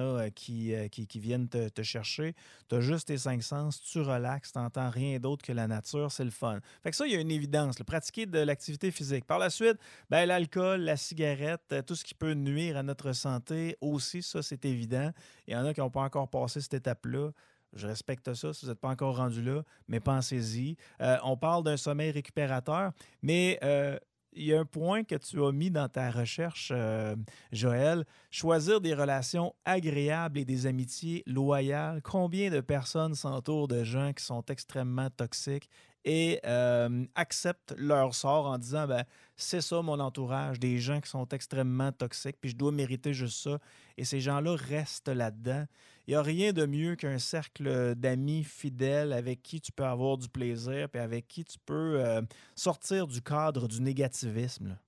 qui viennent te chercher. Tu as juste tes 5 sens, tu relaxes, tu n'entends rien d'autre que la nature, c'est le fun. Fait que ça, il y a une évidence, là, pratiquer de l'activité physique. Par la suite, ben, l'alcool, la cigarette, tout ce qui peut nuire à notre santé aussi, ça, c'est évident. Il y en a qui n'ont pas encore passé cette étape-là. Je respecte ça si vous n'êtes pas encore rendu là, mais pensez-y. On parle d'un sommeil récupérateur, mais il y a un point que tu as mis dans ta recherche, Joël. Choisir des relations agréables et des amitiés loyales. Combien de personnes s'entourent de gens qui sont extrêmement toxiques et acceptent leur sort en disant ben, c'est ça mon entourage, des gens qui sont extrêmement toxiques, puis je dois mériter juste ça. Et ces gens-là restent là-dedans. Il n'y a rien de mieux qu'un cercle d'amis fidèles avec qui tu peux avoir du plaisir, puis avec qui tu peux sortir du cadre du négativisme, là.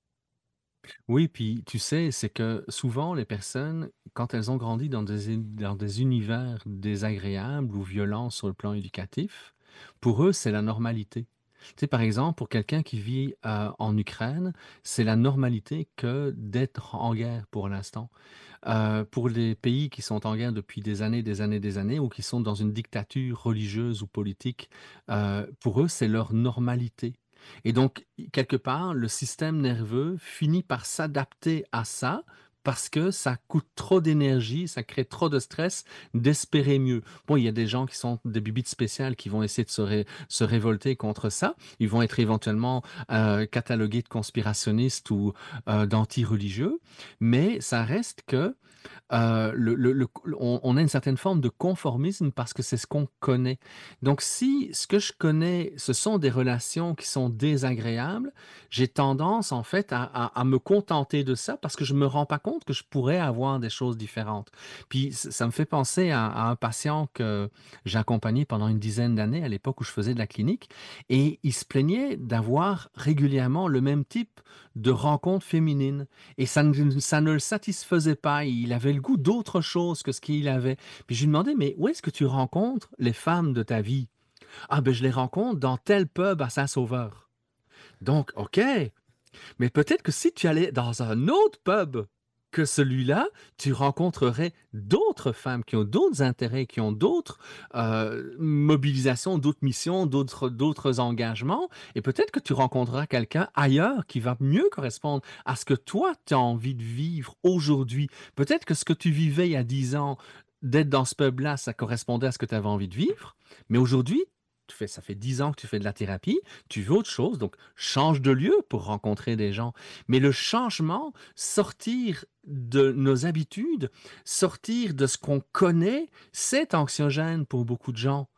Oui, puis tu sais, c'est que souvent les personnes, quand elles ont grandi dans des univers désagréables ou violents sur le plan éducatif, pour eux, c'est la normalité. Tu sais, par exemple, pour quelqu'un qui vit en Ukraine, c'est la normalité que d'être en guerre pour l'instant. Pour les pays qui sont en guerre depuis des années, ou qui sont dans une dictature religieuse ou politique, pour eux, c'est leur normalité. Et donc, quelque part, le système nerveux finit par s'adapter à ça parce que ça coûte trop d'énergie, ça crée trop de stress d'espérer mieux. Bon, il y a des gens qui sont des bibites spéciales qui vont essayer de se révolter contre ça. Ils vont être éventuellement catalogués de conspirationnistes ou d'anti-religieux, mais ça reste que on a une certaine forme de conformisme parce que c'est ce qu'on connaît. Donc, si ce que je connais, ce sont des relations qui sont désagréables, j'ai tendance, en fait, à me contenter de ça parce que je me rends pas compte que je pourrais avoir des choses différentes. Puis, ça me fait penser à un patient que j'ai accompagné pendant une dizaine d'années à l'époque où je faisais de la clinique et il se plaignait d'avoir régulièrement le même type de rencontres féminines. Et ça ne le satisfaisait pas. Il avait le goût d'autre chose que ce qu'il avait. Puis je lui demandais, mais où est-ce que tu rencontres les femmes de ta vie? Ah, ben je les rencontre dans tel pub à Saint-Sauveur. Donc, OK. Mais peut-être que si tu allais dans un autre pub que celui-là, tu rencontrerais d'autres femmes qui ont d'autres intérêts, qui ont d'autres mobilisations, d'autres missions, d'autres engagements. Et peut-être que tu rencontreras quelqu'un ailleurs qui va mieux correspondre à ce que toi, tu as envie de vivre aujourd'hui. Peut-être que ce que tu vivais il y a 10 ans, d'être dans ce pub-là, ça correspondait à ce que tu avais envie de vivre. Mais aujourd'hui, ça fait 10 ans que tu fais de la thérapie, tu veux autre chose, donc change de lieu pour rencontrer des gens. Mais le changement, sortir de nos habitudes, sortir de ce qu'on connaît, c'est anxiogène pour beaucoup de gens.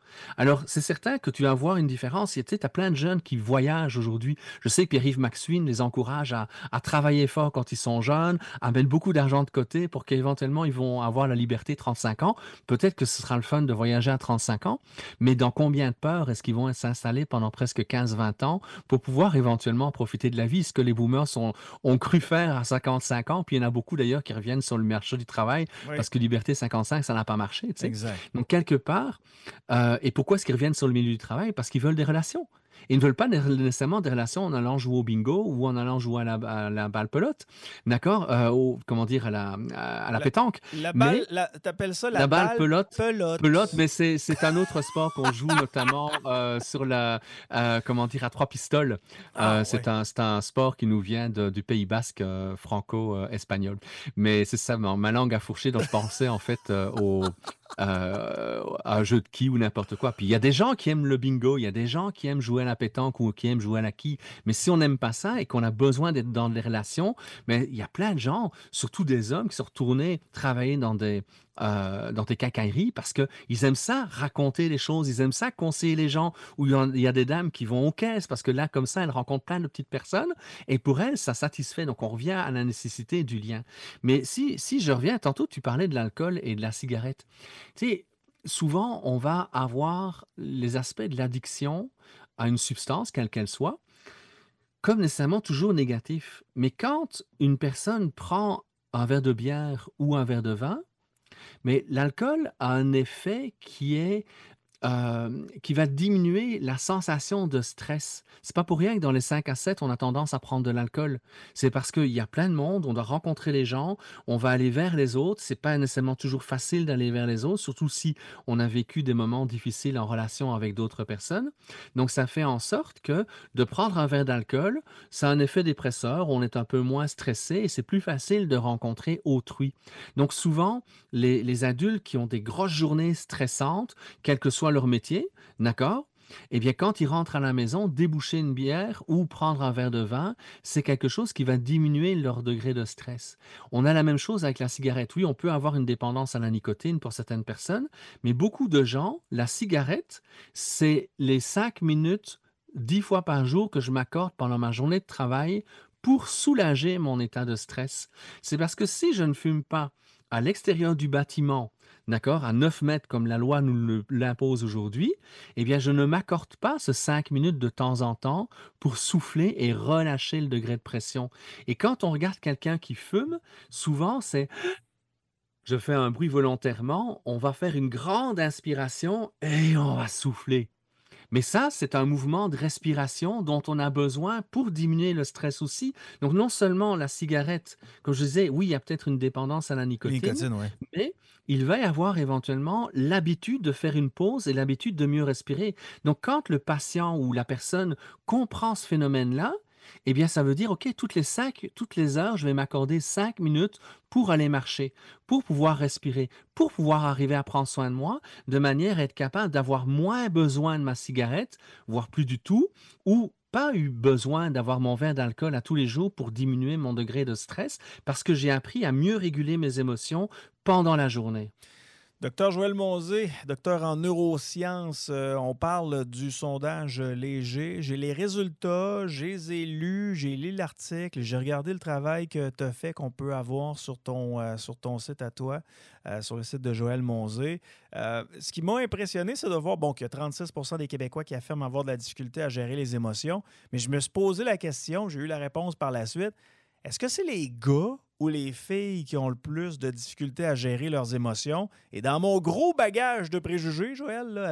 Alors, c'est certain que tu vas voir une différence. Tu sais, as plein de jeunes qui voyagent aujourd'hui. Je sais que Pierre-Yves Maxwin les encourage à travailler fort quand ils sont jeunes, à mettre beaucoup d'argent de côté pour qu'éventuellement ils vont avoir la liberté 35 ans. Peut-être que ce sera le fun de voyager à 35 ans, mais dans combien de peurs est-ce qu'ils vont s'installer pendant presque 15-20 ans pour pouvoir éventuellement profiter de la vie? Ce que les boomers ont cru faire à 55 ans, puis il y en a beaucoup d'ailleurs qui reviennent sur le marché du travail Oui, parce que Liberté 55, ça n'a pas marché, tu sais. exact. Donc, quelque part, et pourquoi est-ce qu'ils reviennent sur le milieu du travail? Parce qu'ils veulent des relations. Ils ne veulent pas nécessairement des relations en allant jouer au bingo ou en allant jouer à la balle pelote, d'accord? Comment dire, à la La, pétanque. la Mais balle, t'appelles ça la la balle balle pelote, pelote. mais c'est un autre sport qu'on joue notamment sur comment dire, à trois pistoles. Ah, C'est ouais. un sport qui nous vient du Pays Basque franco-espagnol. Mais c'est ça, ma langue a fourché, donc je pensais en fait à un jeu de quilles ou n'importe quoi. Puis il y a des gens qui aiment le bingo, il y a des gens qui aiment jouer à la pétanque ou qui aiment jouer à la quille. Mais si on n'aime pas ça et qu'on a besoin d'être dans des relations, mais il y a plein de gens, surtout des hommes, qui sont retournés travailler dans des quincailleries parce qu'ils aiment ça, raconter les choses, ils aiment ça, conseiller les gens, où il y a des dames qui vont aux caisses parce que là, comme ça, elles rencontrent plein de petites personnes et pour elles, ça satisfait. Donc, on revient à la nécessité du lien. Mais si je reviens, tantôt, tu parlais de l'alcool et de la cigarette. Tu sais, souvent, on va avoir les aspects de l'addiction à une substance, quelle qu'elle soit, comme nécessairement toujours négatifs. Mais quand une personne prend un verre de bière ou un verre de vin, mais l'alcool a un effet qui va diminuer la sensation de stress. C'est pas pour rien que dans les 5 à 7, on a tendance à prendre de l'alcool. C'est parce qu'il y a plein de monde, on doit rencontrer les gens, on va aller vers les autres. C'est pas nécessairement toujours facile d'aller vers les autres, surtout si on a vécu des moments difficiles en relation avec d'autres personnes. Donc, ça fait en sorte que de prendre un verre d'alcool, ça a un effet dépresseur, on est un peu moins stressé et c'est plus facile de rencontrer autrui. Donc, souvent, les adultes qui ont des grosses journées stressantes, quel que soit leur métier, d'accord? Eh bien, quand ils rentrent à la maison, déboucher une bière ou prendre un verre de vin, c'est quelque chose qui va diminuer leur degré de stress. On a la même chose avec la cigarette. Oui, on peut avoir une dépendance à la nicotine pour certaines personnes, mais beaucoup de gens, la cigarette, c'est les 5 minutes, 10 fois par jour que je m'accorde pendant ma journée de travail pour soulager mon état de stress. C'est parce que si je ne fume pas à l'extérieur du bâtiment, d'accord, à 9 mètres comme la loi nous l'impose aujourd'hui, eh bien, je ne m'accorde pas ce 5 minutes de temps en temps pour souffler et relâcher le degré de pression. Et quand on regarde quelqu'un qui fume, souvent, c'est je fais un bruit volontairement, on va faire une grande inspiration et on va souffler. Mais ça, c'est un mouvement de respiration dont on a besoin pour diminuer le stress aussi. Donc, non seulement la cigarette, comme je disais, oui, il y a peut-être une dépendance à la nicotine, Nicotine, ouais. mais il va y avoir éventuellement l'habitude de faire une pause et l'habitude de mieux respirer. Donc, quand le patient ou la personne comprend ce phénomène-là, eh bien, ça veut dire, OK, toutes les heures, je vais m'accorder 5 minutes pour aller marcher, pour pouvoir respirer, pour pouvoir arriver à prendre soin de moi, de manière à être capable d'avoir moins besoin de ma cigarette, voire plus du tout, ou pas eu besoin d'avoir mon verre d'alcool à tous les jours pour diminuer mon degré de stress, parce que j'ai appris à mieux réguler mes émotions pendant la journée. Docteur Joël Monzé, docteur en neurosciences, on parle du sondage léger. J'ai les résultats, je les ai lus, j'ai lu l'article, j'ai regardé le travail que tu as fait, qu'on peut avoir sur ton site à toi, sur le site de Joël Monzé. Ce qui m'a impressionné, c'est de voir qu'il y a 36 % des Québécois qui affirment avoir de la difficulté à gérer les émotions. Mais je me suis posé la question, j'ai eu la réponse par la suite. Est-ce que c'est les gars ou les filles qui ont le plus de difficultés à gérer leurs émotions? Et dans mon gros bagage de préjugés, Joël, là,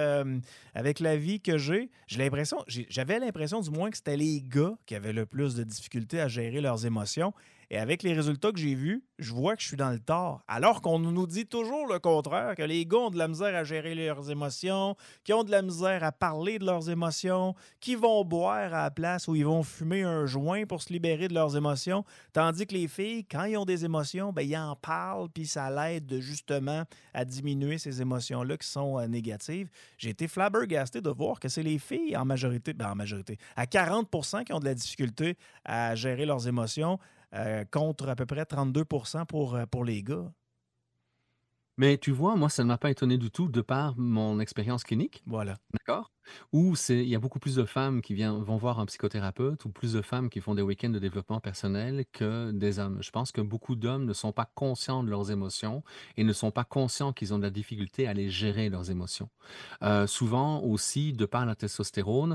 avec la vie que j'avais l'impression du moins que c'était les gars qui avaient le plus de difficultés à gérer leurs émotions. Et avec les résultats que j'ai vus, je vois que je suis dans le tort. Alors qu'on nous dit toujours le contraire, que les gars ont de la misère à gérer leurs émotions, qui ont de la misère à parler de leurs émotions, qui vont boire à la place ou ils vont fumer un joint pour se libérer de leurs émotions. Tandis que les filles, quand ils ont des émotions, ils en parlent, puis ça l'aide justement à diminuer ces émotions-là qui sont négatives. J'ai été flabbergasté de voir que c'est les filles en majorité, à 40 % qui ont de la difficulté à gérer leurs émotions, contre à peu près 32 % pour les gars. Mais tu vois, moi, ça ne m'a pas étonné du tout de par mon expérience clinique, Voilà. d'accord? Où il y a beaucoup plus de femmes qui vont voir un psychothérapeute ou plus de femmes qui font des week-ends de développement personnel que des hommes. Je pense que beaucoup d'hommes ne sont pas conscients de leurs émotions et ne sont pas conscients qu'ils ont de la difficulté à les gérer, leurs émotions. Souvent aussi, de par la testostérone,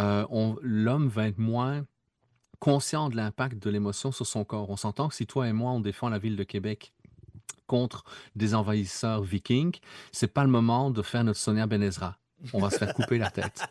l'homme va être moins conscient de l'impact de l'émotion sur son corps. On s'entend que si toi et moi, on défend la ville de Québec contre des envahisseurs vikings, c'est pas le moment de faire notre Sonia Benezra. On va se faire couper la tête.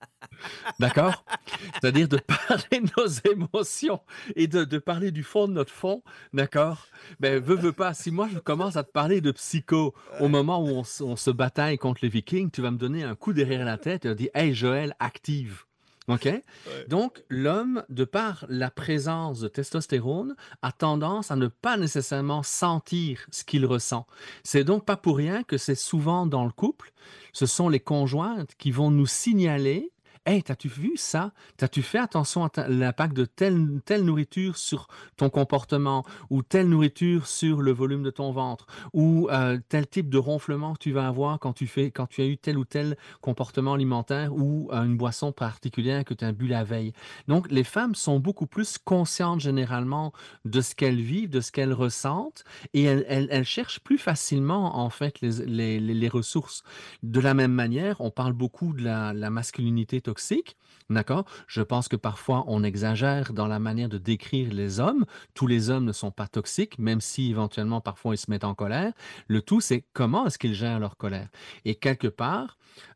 D'accord? C'est-à-dire de parler de nos émotions et de parler du fond de notre fond, d'accord? Ben, veux pas, si moi je commence à te parler de psycho au moment où on se bataille contre les Vikings, tu vas me donner un coup derrière la tête et dire, hey Joël, active. OK? Donc, l'homme, de par la présence de testostérone, a tendance à ne pas nécessairement sentir ce qu'il ressent. C'est donc pas pour rien que c'est souvent dans le couple, ce sont les conjointes qui vont nous signaler: hey, t'as-tu vu ça? T'as-tu fait attention à l'impact de telle nourriture sur ton comportement ou telle nourriture sur le volume de ton ventre ou tel type de ronflement que tu vas avoir quand tu as eu tel ou tel comportement alimentaire ou une boisson particulière que tu as bu la veille. Donc, les femmes sont beaucoup plus conscientes généralement de ce qu'elles vivent, de ce qu'elles ressentent et elles cherchent plus facilement en fait les ressources. De la même manière, on parle beaucoup de la masculinité toxique, d'accord? Je pense que parfois on exagère dans la manière de décrire les hommes. Tous les hommes ne sont pas toxiques, même si éventuellement parfois ils se mettent en colère. Le tout, c'est comment est-ce qu'ils gèrent leur colère. Et quelque part,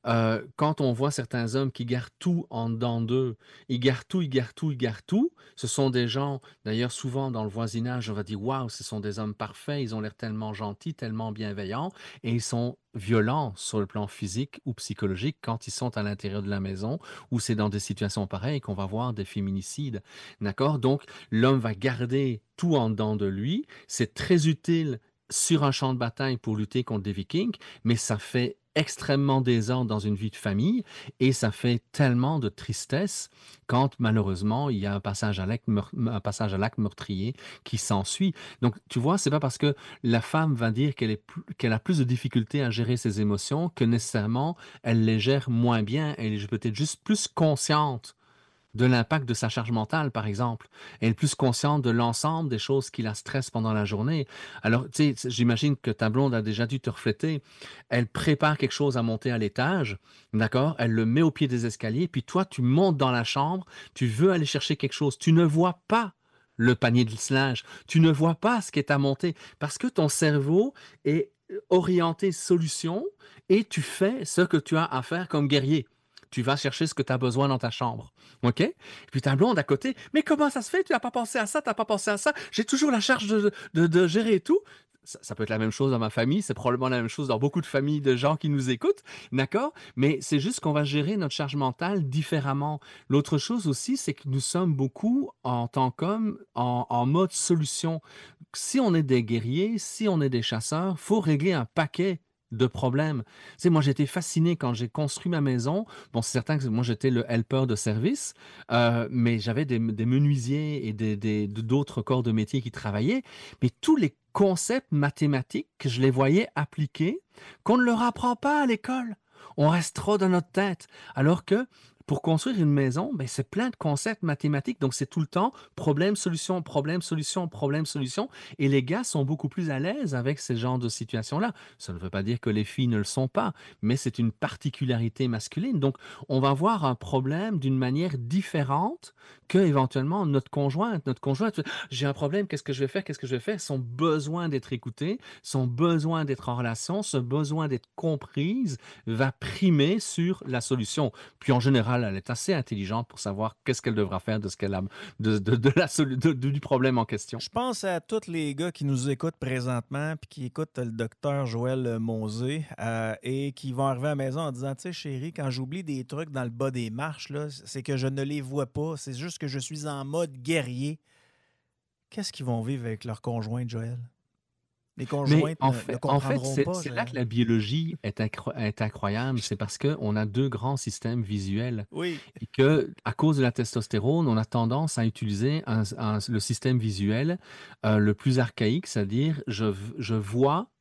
quand on voit certains hommes qui gardent tout en dedans d'eux, ils gardent tout, ils gardent tout, ils gardent tout, ce sont des gens, d'ailleurs souvent dans le voisinage, on va dire, waouh, ce sont des hommes parfaits, ils ont l'air tellement gentils, tellement bienveillants, et ils sont violents sur le plan physique ou psychologique quand ils sont à l'intérieur de la maison ou c'est dans des situations pareilles qu'on va voir des féminicides. D'accord? Donc, l'homme va garder tout en dedans de lui. C'est très utile sur un champ de bataille pour lutter contre des Vikings, mais ça fait extrêmement désordre dans une vie de famille et ça fait tellement de tristesse quand malheureusement il y a un passage à l'acte meurtrier qui s'ensuit. Donc tu vois, c'est pas parce que la femme va dire qu'elle a plus de difficultés à gérer ses émotions que nécessairement elle les gère moins bien. Elle est peut-être juste plus consciente de l'impact de sa charge mentale, par exemple. Elle est plus consciente de l'ensemble des choses qui la stressent pendant la journée. Alors, tu sais, j'imagine que ta blonde a déjà dû te refléter. Elle prépare quelque chose à monter à l'étage, d'accord? Elle le met au pied des escaliers, puis toi, tu montes dans la chambre, tu veux aller chercher quelque chose. Tu ne vois pas le panier de linge. Tu ne vois pas ce qui est à monter parce que ton cerveau est orienté solution et tu fais ce que tu as à faire comme guerrier. Tu vas chercher ce que tu as besoin dans ta chambre. OK? Et puis ta blonde à côté, mais comment ça se fait? Tu n'as pas pensé à ça, tu n'as pas pensé à ça. J'ai toujours la charge de gérer tout. Ça peut être la même chose dans ma famille, c'est probablement la même chose dans beaucoup de familles de gens qui nous écoutent, d'accord? Mais c'est juste qu'on va gérer notre charge mentale différemment. L'autre chose aussi, c'est que nous sommes beaucoup, en tant qu'hommes, en mode solution. Si on est des guerriers, si on est des chasseurs, il faut régler un paquet de problèmes. Tu sais, moi, j'étais fasciné quand j'ai construit ma maison. Bon, c'est certain que moi, j'étais le helper de service, mais j'avais des menuisiers et d'autres corps de métier qui travaillaient. Mais tous les concepts mathématiques, que je les voyais appliquer, qu'on ne leur apprend pas à l'école. On reste trop dans notre tête. Alors que pour construire une maison, ben, c'est plein de concepts mathématiques. Donc, c'est tout le temps problème, solution, problème, solution, problème, solution. Et les gars sont beaucoup plus à l'aise avec ces genres de situations-là. Ça ne veut pas dire que les filles ne le sont pas, mais c'est une particularité masculine. Donc, on va voir un problème d'une manière différente que éventuellement notre conjointe. Notre conjointe, j'ai un problème, qu'est-ce que je vais faire? Qu'est-ce que je vais faire? Son besoin d'être écouté, son besoin d'être en relation, ce besoin d'être comprise va primer sur la solution. Puis en général, elle est assez intelligente pour savoir qu'est-ce qu'elle devra faire de ce qu'elle a, du problème en question. Je pense à tous les gars qui nous écoutent présentement puis qui écoutent le docteur Joël Mosé et qui vont arriver à la maison en disant, tu sais, chérie, quand j'oublie des trucs dans le bas des marches, là, c'est que je ne les vois pas. C'est juste que je suis en mode guerrier. Qu'est-ce qu'ils vont vivre avec leur conjointe, Joël? Les conjointes ne comprendront pas. C'est là que la biologie est incroyable. C'est parce qu'on a deux grands systèmes visuels. Oui. Et qu'à cause de la testostérone, on a tendance à utiliser le système visuel le plus archaïque, c'est-à-dire je vois,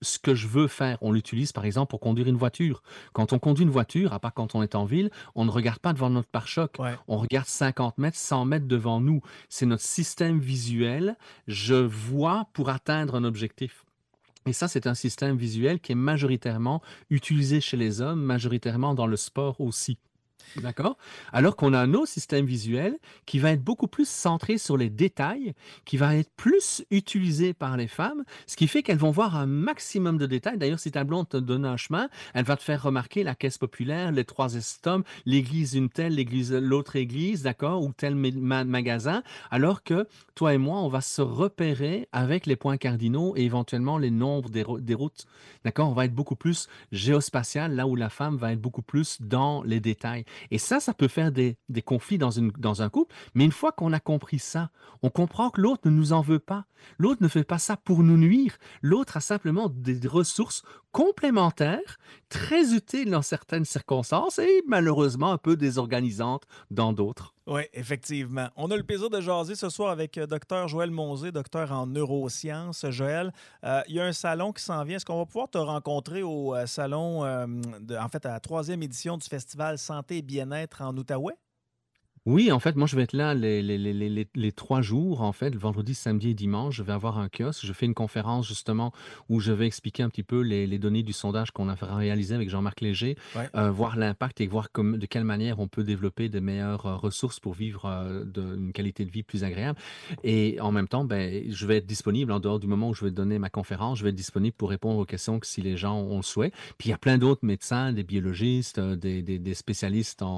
ce que je veux faire. On l'utilise, par exemple, pour conduire une voiture. Quand on conduit une voiture, à part quand on est en ville, on ne regarde pas devant notre pare-choc. Ouais. On regarde 50 mètres, 100 mètres devant nous. C'est notre système visuel. Je vois pour atteindre un objectif. Et ça, c'est un système visuel qui est majoritairement utilisé chez les hommes, majoritairement dans le sport aussi. D'accord? Alors qu'on a un autre système visuel qui va être beaucoup plus centré sur les détails, qui va être plus utilisé par les femmes, ce qui fait qu'elles vont voir un maximum de détails. D'ailleurs, si ta blonde te donne un chemin, elle va te faire remarquer la caisse populaire, les 3 estomacs, l'église une telle, l'autre église, d'accord, ou tel magasin, alors que toi et moi, on va se repérer avec les points cardinaux et éventuellement les nombres des routes. D'accord? On va être beaucoup plus géospatial, là où la femme va être beaucoup plus dans les détails. Et ça peut faire des conflits dans un couple. Mais une fois qu'on a compris ça, on comprend que l'autre ne nous en veut pas. L'autre ne fait pas ça pour nous nuire. L'autre a simplement des ressources complémentaires, très utiles dans certaines circonstances et malheureusement un peu désorganisantes dans d'autres. Oui, effectivement. On a le plaisir de jaser ce soir avec Dr Joël Monzé, docteur en neurosciences. Joël, il y a un salon qui s'en vient. Est-ce qu'on va pouvoir te rencontrer au salon, à la 3e édition du Festival Santé et Bien-être en Outaouais? Oui, en fait, moi, je vais être là les 3 jours, en fait, le vendredi, samedi et dimanche. Je vais avoir un kiosque. Je fais une conférence, justement, où je vais expliquer un petit peu les données du sondage qu'on a réalisé avec Jean-Marc Léger, voir l'impact et voir de quelle manière on peut développer de meilleures ressources pour vivre une qualité de vie plus agréable. Et en même temps, je vais être disponible en dehors du moment où je vais donner ma conférence. Je vais être disponible pour répondre aux questions que si les gens ont le souhait. Puis il y a plein d'autres médecins, des biologistes, des spécialistes en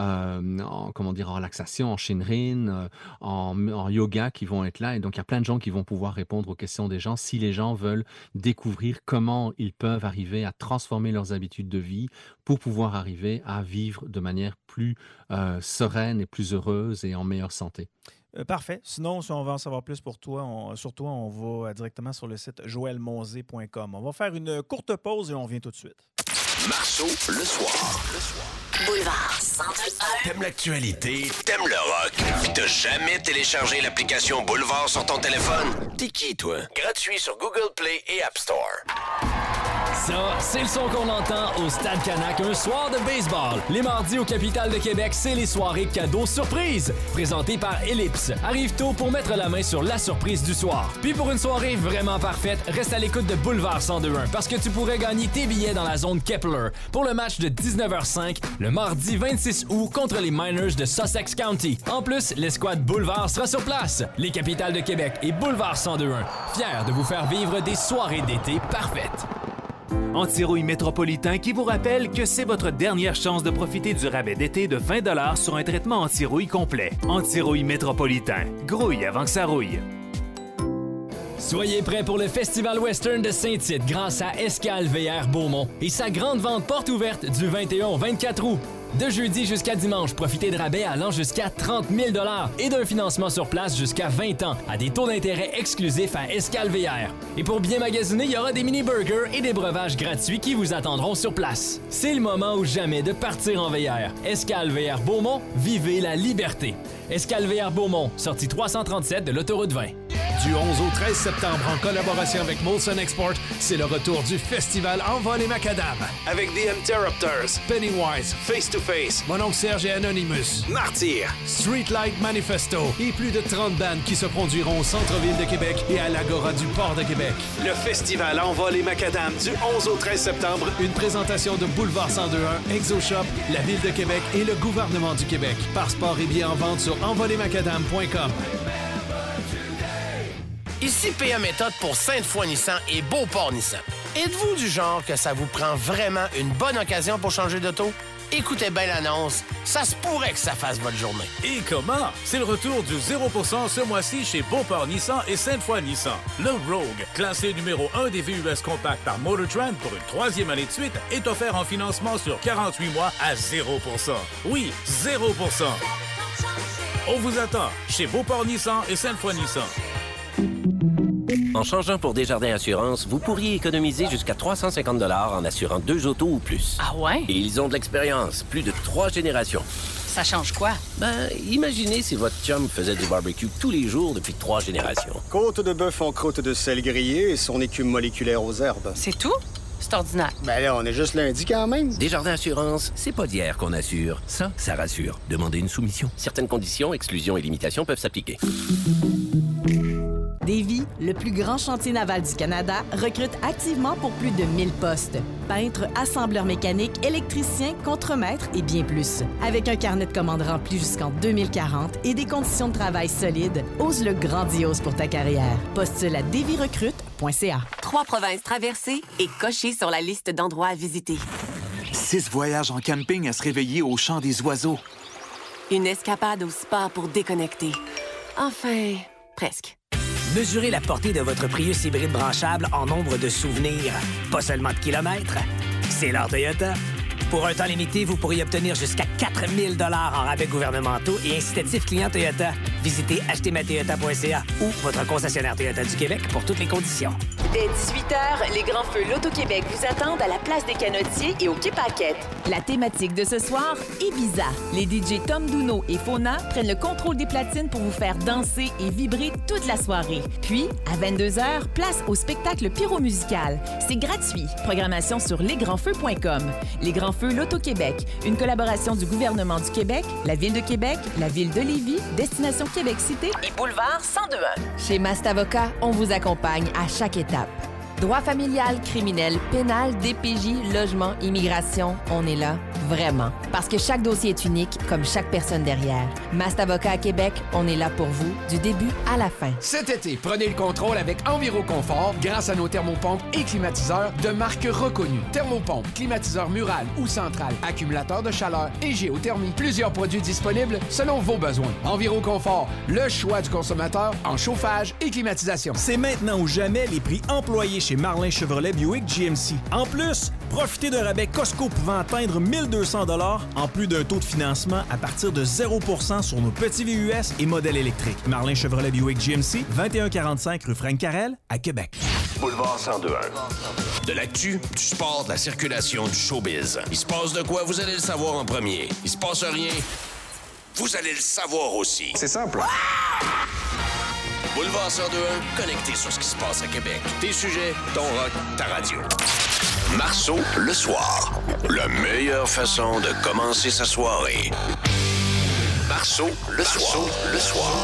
relaxation, en Shinrin, en yoga qui vont être là. Et donc, il y a plein de gens qui vont pouvoir répondre aux questions des gens si les gens veulent découvrir comment ils peuvent arriver à transformer leurs habitudes de vie pour pouvoir arriver à vivre de manière plus sereine et plus heureuse et en meilleure santé. Parfait. Sinon, si on veut en savoir plus sur toi, on va directement sur le site joelmonzé.com. On va faire une courte pause et on revient tout de suite. Marceau, le soir. Boulevard 102.1. T'aimes l'actualité, t'aimes le rock, pis t'as jamais téléchargé l'application Boulevard sur ton téléphone? T'es qui, toi? Gratuit sur Google Play et App Store. Ça, c'est le son qu'on entend au Stade Canac un soir de baseball. Les mardis au Capitale de Québec, c'est les soirées cadeaux surprises. Présentées par Ellipse. Arrive tôt pour mettre la main sur la surprise du soir. Puis pour une soirée vraiment parfaite, reste à l'écoute de Boulevard 102.1 parce que tu pourrais gagner tes billets dans la zone Kepler pour le match de 19h05 le mardi 26 août contre les Miners de Sussex County. En plus, l'escouade Boulevard sera sur place. Les Capitales de Québec et Boulevard 102.1, fiers de vous faire vivre des soirées d'été parfaites. Antirouille Métropolitain qui vous rappelle que c'est votre dernière chance de profiter du rabais d'été de 20 $ sur un traitement anti-rouille complet. Antirouille Métropolitain. Grouille avant que ça rouille. Soyez prêts pour le Festival Western de Saint-Tite grâce à Escale VR Beaumont et sa grande vente porte ouverte du 21 au 24 août. De jeudi jusqu'à dimanche, profitez de rabais allant jusqu'à 30 000 $ et d'un financement sur place jusqu'à 20 ans à des taux d'intérêt exclusifs à Escale VR. Et pour bien magasiner, il y aura des mini-burgers et des breuvages gratuits qui vous attendront sur place. C'est le moment ou jamais de partir en VR. Escale VR Beaumont, vivez la liberté. Escale VR Beaumont, sortie 337 de l'autoroute 20. Du 11 au 13 septembre, en collaboration avec Molson Export, c'est le retour du festival Envol et Macadam. Avec The Interrupters, Pennywise, Face to Face, Mon oncle Serge et Anonymous, Martyr, Streetlight Manifesto et plus de 30 bandes qui se produiront au centre-ville de Québec et à l'Agora du Port de Québec. Le festival Envol et Macadam du 11 au 13 septembre, une présentation de Boulevard 102.1, ExoShop, la Ville de Québec et le gouvernement du Québec. Passeport et billets en vente sur envoletmacadam.com. Ici PA Méthode pour Sainte-Foy Nissan et Beauport Nissan. Êtes-vous du genre que ça vous prend vraiment une bonne occasion pour changer d'auto? Écoutez bien l'annonce, ça se pourrait que ça fasse votre journée. Et comment? C'est le retour du 0% ce mois-ci chez Beauport Nissan et Sainte-Foy Nissan. Le Rogue, classé numéro 1 des VUS compacts par Motortrend pour une 3e année de suite, est offert en financement sur 48 mois à 0%. Oui, 0%. On vous attend chez Beauport Nissan et Sainte-Foy Nissan. En changeant pour Desjardins Assurance, vous pourriez économiser jusqu'à 350 $ en assurant 2 autos ou plus. Ah ouais? Et ils ont de l'expérience, plus de 3 générations. Ça change quoi? Ben, imaginez si votre chum faisait du barbecue tous les jours depuis 3 générations. Côte de bœuf en croûte de sel grillé et son écume moléculaire aux herbes. C'est tout? C'est ordinaire. Ben là, on est juste lundi quand même. Desjardins Assurance, c'est pas d'hier qu'on assure. Ça rassure. Demandez une soumission. Certaines conditions, exclusions et limitations peuvent s'appliquer. Davy, le plus grand chantier naval du Canada, recrute activement pour plus de 1000 postes. Peintres, assembleurs mécaniques, électriciens, contremaîtres et bien plus. Avec un carnet de commandes rempli jusqu'en 2040 et des conditions de travail solides, ose le grandiose pour ta carrière. Postule à davyrecrute.ca. 3 provinces traversées et cochées sur la liste d'endroits à visiter. 6 voyages en camping à se réveiller au chant des oiseaux. Une escapade au spa pour déconnecter. Enfin, presque. Mesurez la portée de votre Prius hybride branchable en nombre de souvenirs, pas seulement de kilomètres. C'est l'heure Toyota. Pour un temps limité, vous pourriez obtenir jusqu'à 4 000 $ en rabais gouvernementaux et incitatifs clients Toyota. Visitez achetermatoyota.ca ou votre concessionnaire Toyota du Québec pour toutes les conditions. Dès 18h, les Grands Feux L'Auto-Québec vous attendent à la place des Canotiers et au Quai Paquette. La thématique de ce soir, Ibiza. Les DJ Tom Duno et Fauna prennent le contrôle des platines pour vous faire danser et vibrer toute la soirée. Puis, à 22h, place au spectacle pyromusical. C'est gratuit. Programmation sur lesgrandsfeux.com. Les Grands Feux L'Auto-Québec, une collaboration du gouvernement du Québec, la Ville de Québec, la Ville de Lévis, Destination Québec Cité et Boulevard 1021. Chez Mastavocat, on vous accompagne à chaque étape. Droit familial, criminel, pénal, DPJ, logement, immigration, on est là, vraiment. Parce que chaque dossier est unique, comme chaque personne derrière. Mastavocat à Québec, on est là pour vous, du début à la fin. Cet été, prenez le contrôle avec Enviroconfort grâce à nos thermopompes et climatiseurs de marque reconnue. Thermopompe, climatiseur mural ou central, accumulateur de chaleur et géothermie. Plusieurs produits disponibles selon vos besoins. Enviroconfort, le choix du consommateur en chauffage et climatisation. C'est maintenant ou jamais les prix employés chez Marlin Chevrolet Buick GMC. En plus, profitez d'un rabais Costco pouvant atteindre 1200 $ en plus d'un taux de financement à partir de 0% sur nos petits VUS et modèles électriques. Marlin Chevrolet Buick GMC, 2145 rue Frank Carrel à Québec. Boulevard 1021. De l'actu, du sport, de la circulation, du showbiz. Il se passe de quoi, vous allez le savoir en premier. Il se passe rien, vous allez le savoir aussi. C'est simple. Boulevard 1021, connecté sur ce qui se passe à Québec. Tes sujets, ton rock, ta radio. Marceau, le soir. La meilleure façon de commencer sa soirée. Marceau, le soir. Le soir.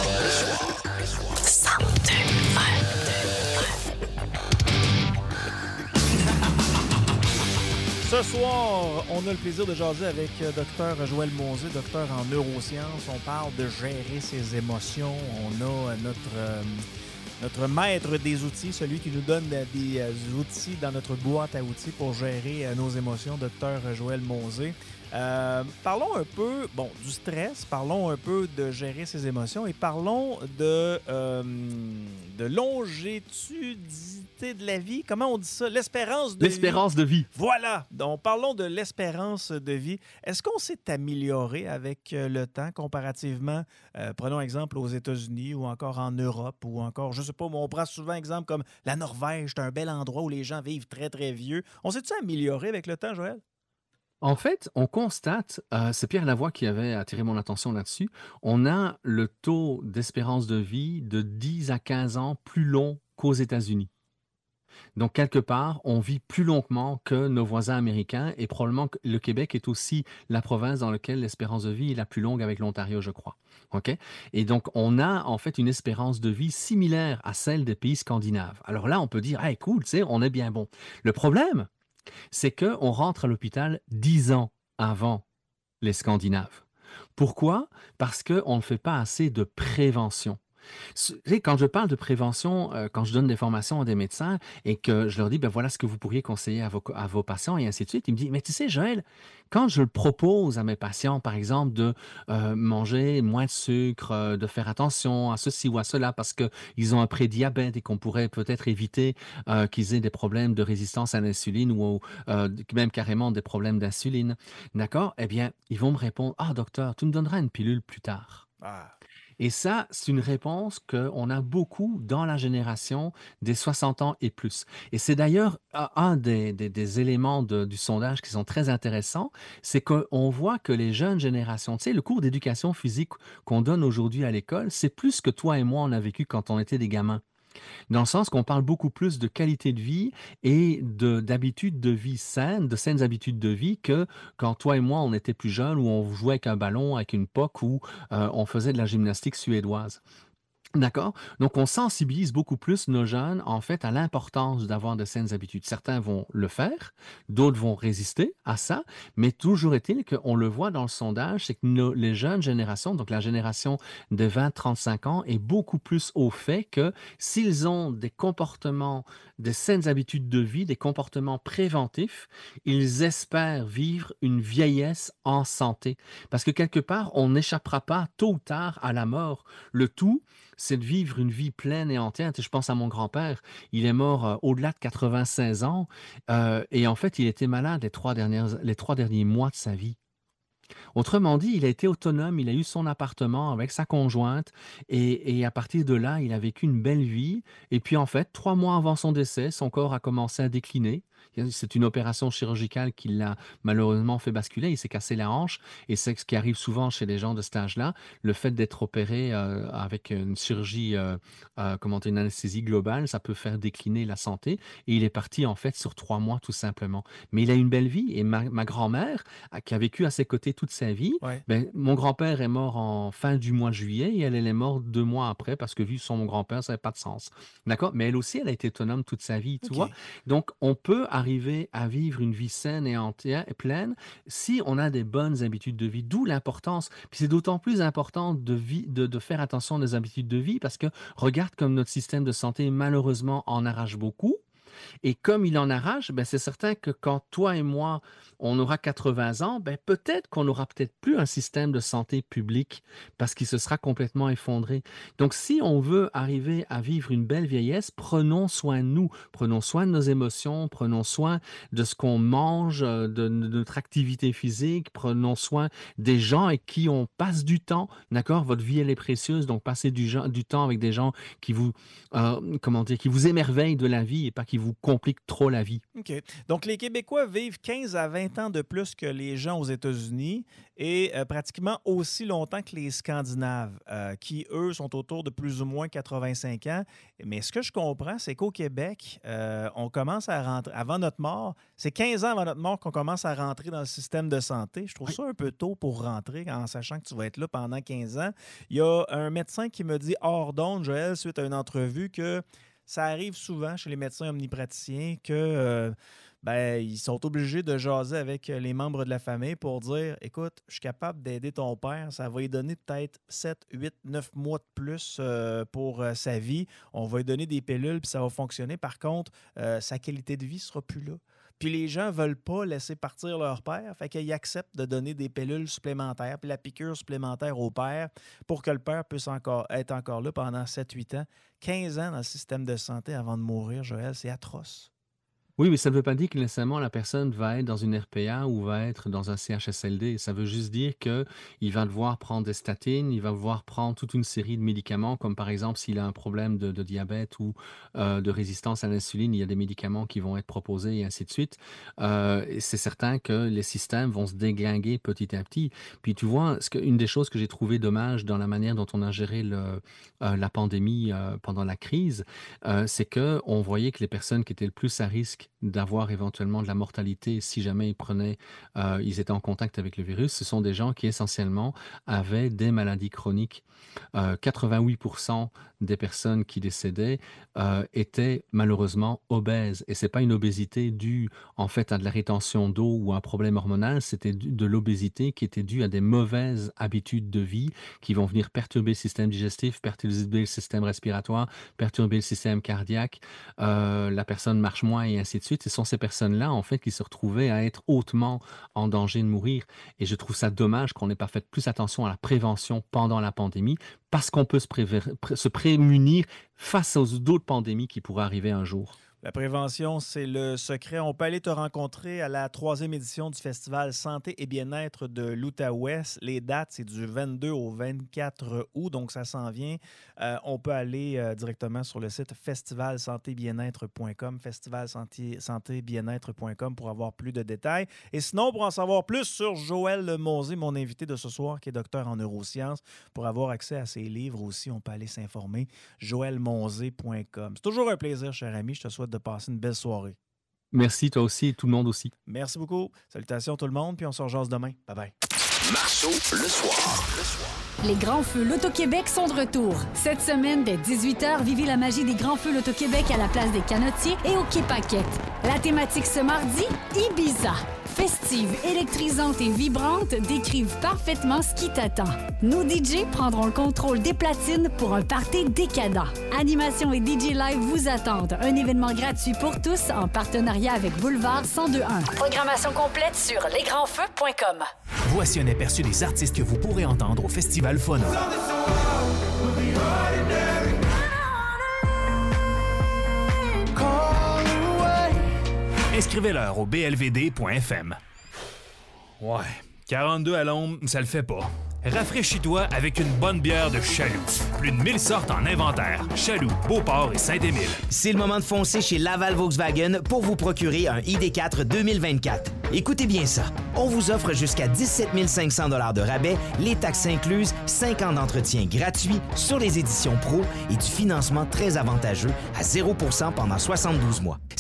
1021. Ce soir, on a le plaisir de jaser avec Dr Joël Monzé, docteur en neurosciences. On parle de gérer ses émotions. On a notre maître des outils, celui qui nous donne des outils dans notre boîte à outils pour gérer nos émotions, Dr Joël Monzé. Parlons un peu du stress, parlons un peu de gérer ses émotions et parlons de longévité de la vie. Comment on dit ça? L'espérance de vie. L'espérance de vie. Voilà. Donc, parlons de l'espérance de vie. Est-ce qu'on s'est amélioré avec le temps comparativement, prenons exemple aux États-Unis ou encore en Europe ou encore, je sais pas, on prend souvent exemple comme la Norvège, c'est un bel endroit où les gens vivent très, très vieux. On s'est-tu amélioré avec le temps, Joël? En fait, on constate, c'est Pierre Lavoie qui avait attiré mon attention là-dessus, on a le taux d'espérance de vie de 10 à 15 ans plus long qu'aux États-Unis. Donc, quelque part, on vit plus longuement que nos voisins américains et probablement que le Québec est aussi la province dans laquelle l'espérance de vie est la plus longue avec l'Ontario, je crois. OK? Et donc, on a en fait une espérance de vie similaire à celle des pays scandinaves. Alors là, on peut dire, hey, cool, tu sais, on est bien bon. Le problème, c'est qu'on rentre à l'hôpital 10 ans avant les Scandinaves. Pourquoi? Parce qu'on ne fait pas assez de prévention. Quand je parle de prévention, quand je donne des formations à des médecins et que je leur dis, ben voilà ce que vous pourriez conseiller à vos patients et ainsi de suite, ils me disent, mais tu sais, Joël, quand je le propose à mes patients, par exemple, de manger moins de sucre, de faire attention à ceci ou à cela parce qu'ils ont un prédiabète et qu'on pourrait peut-être éviter qu'ils aient des problèmes de résistance à l'insuline ou même carrément des problèmes d'insuline, d'accord? Eh bien, ils vont me répondre, ah docteur, tu me donneras une pilule plus tard. Ah. Et ça, c'est une réponse qu'on a beaucoup dans la génération des 60 ans et plus. Et c'est d'ailleurs un des éléments du sondage qui sont très intéressants, c'est qu'on voit que les jeunes générations, tu sais, le cours d'éducation physique qu'on donne aujourd'hui à l'école, c'est plus que toi et moi, on a vécu quand on était des gamins. Dans le sens qu'on parle beaucoup plus de qualité de vie et d'habitudes de vie saines, de saines habitudes de vie que quand toi et moi, on était plus jeunes, où on jouait avec un ballon, avec une puck, ou on faisait de la gymnastique suédoise. D'accord? Donc, on sensibilise beaucoup plus nos jeunes, en fait, à l'importance d'avoir de saines habitudes. Certains vont le faire, d'autres vont résister à ça, mais toujours est-il qu'on le voit dans le sondage, c'est que les jeunes générations, donc la génération de 20-35 ans, est beaucoup plus au fait que s'ils ont des comportements, des saines habitudes de vie, des comportements préventifs, ils espèrent vivre une vieillesse en santé. Parce que quelque part, on n'échappera pas tôt ou tard à la mort. Le tout, c'est de vivre une vie pleine et entière. Je pense à mon grand-père, il est mort au-delà de 96 ans et en fait, il était malade les 3 derniers mois de sa vie. Autrement dit, il a été autonome, il a eu son appartement avec sa conjointe et à partir de là, il a vécu une belle vie. Et puis en fait, 3 mois avant son décès, son corps a commencé à décliner. C'est une opération chirurgicale qui l'a malheureusement fait basculer. Il s'est cassé la hanche et c'est ce qui arrive souvent chez les gens de cet âge-là. Le fait d'être opéré avec une chirurgie, une anesthésie globale, ça peut faire décliner la santé. Et il est parti en fait sur 3 mois tout simplement. Mais il a une belle vie et ma grand-mère, qui a vécu à ses côtés toute sa vie, mon grand-père est mort en fin du mois de juillet et elle est morte 2 mois après parce que vivre sans mon grand-père, ça n'avait pas de sens. D'accord? Mais elle aussi, elle a été autonome toute sa vie, tu vois? Donc, on peut arriver à vivre une vie saine et entière et pleine si on a des bonnes habitudes de vie, d'où l'importance. Puis c'est d'autant plus important de faire attention aux habitudes de vie parce que regarde comme notre système de santé, malheureusement, en arrache beaucoup. Et comme il en arrache, c'est certain que quand toi et moi, on aura 80 ans, peut-être qu'on n'aura peut-être plus un système de santé publique parce qu'il se sera complètement effondré. Donc, si on veut arriver à vivre une belle vieillesse, prenons soin de nous, prenons soin de nos émotions, prenons soin de ce qu'on mange, de notre activité physique, prenons soin des gens avec qui on passe du temps, d'accord? Votre vie, elle est précieuse, donc passez du temps avec des gens qui vous, qui vous émerveillent de la vie et pas qui vous compliquent trop la vie. OK. Donc, les Québécois vivent 15 à 20 ans de plus que les gens aux États-Unis et pratiquement aussi longtemps que les Scandinaves, qui, eux, sont autour de plus ou moins 85 ans. Mais ce que je comprends, c'est qu'au Québec, on commence à rentrer, avant notre mort, c'est 15 ans avant notre mort qu'on commence à rentrer dans le système de santé. Je trouve ça un peu tôt pour rentrer, en sachant que tu vas être là pendant 15 ans. Il y a un médecin qui me dit hors d'onde, Joël, suite à une entrevue, que ça arrive souvent chez les médecins omnipraticiens que ils sont obligés de jaser avec les membres de la famille pour dire « Écoute, je suis capable d'aider ton père, ça va lui donner peut-être 7, 8, 9 mois de plus pour sa vie. On va lui donner des pilules puis ça va fonctionner. Par contre, sa qualité de vie ne sera plus là. » Puis les gens ne veulent pas laisser partir leur père, fait qu'ils acceptent de donner des pilules supplémentaires, puis la piqûre supplémentaire au père pour que le père puisse être encore là pendant 7-8 ans. 15 ans dans le système de santé avant de mourir, Joël, c'est atroce. Oui, mais ça ne veut pas dire que nécessairement la personne va être dans une RPA ou va être dans un CHSLD. Ça veut juste dire qu'il va devoir prendre des statines, il va devoir prendre toute une série de médicaments, comme par exemple s'il a un problème de diabète ou de résistance à l'insuline, il y a des médicaments qui vont être proposés et ainsi de suite. C'est certain que les systèmes vont se déglinguer petit à petit. Puis tu vois, une des choses que j'ai trouvé dommage dans la manière dont on a géré la pandémie pendant la crise, c'est qu'on voyait que les personnes qui étaient le plus à risque d'avoir éventuellement de la mortalité si jamais ils étaient en contact avec le virus, ce sont des gens qui essentiellement avaient des maladies chroniques. 88% des personnes qui décédaient étaient malheureusement obèses. Et ce n'est pas une obésité due en fait à de la rétention d'eau ou à un problème hormonal, c'était de l'obésité qui était due à des mauvaises habitudes de vie qui vont venir perturber le système digestif, perturber le système respiratoire, perturber le système cardiaque. La personne marche moins et ainsi de suite. Ce sont ces personnes-là, en fait, qui se retrouvaient à être hautement en danger de mourir. Et je trouve ça dommage qu'on n'ait pas fait plus attention à la prévention pendant la pandémie, parce qu'on peut se prémunir face aux d'autres pandémies qui pourraient arriver un jour. La prévention, c'est le secret. On peut aller te rencontrer à la 3e édition du Festival Santé et Bien-être de l'Outaouais. Les dates, c'est du 22 au 24 août, donc ça s'en vient. On peut aller directement sur le site festivalsantébienêtre.com, festivalsantébienêtre.com pour avoir plus de détails. Et sinon, pour en savoir plus sur Joël Mosé, mon invité de ce soir, qui est docteur en neurosciences, pour avoir accès à ses livres aussi, on peut aller s'informer, joelmosé.com. C'est toujours un plaisir, cher ami. Je te souhaite de passer une belle soirée. Merci, toi aussi, et tout le monde aussi. Merci beaucoup. Salutations tout le monde, puis on se rejase demain. Bye-bye. Marceau, le soir. Les Grands Feux L'Auto-Québec sont de retour. Cette semaine, dès 18h, vivez la magie des Grands Feux L'Auto-Québec à la place des Canotiers et au Quai Paquette. La thématique ce mardi, Ibiza. Festive, électrisante et vibrante, décrivent parfaitement ce qui t'attend. Nos DJ prendront le contrôle des platines pour un party décadent. Animation et DJ Live vous attendent. Un événement gratuit pour tous en partenariat avec Boulevard 1021. Programmation complète sur lesgrandsfeux.com. Voici un aperçu des artistes que vous pourrez entendre au Festival Phono. Inscrivez-leur au blvd.fm. Ouais, 42 à l'ombre, ça le fait pas. Rafraîchis-toi avec une bonne bière de Chaloux. Plus de 1000 sortes en inventaire. Chaloux, Beauport et Saint-Émile. C'est le moment de foncer chez Laval Volkswagen pour vous procurer un ID4 2024. Écoutez bien ça. On vous offre jusqu'à 17 500 $ de rabais, les taxes incluses, 5 ans d'entretien gratuit sur les éditions Pro et du financement très avantageux à 0% pendant 72 mois.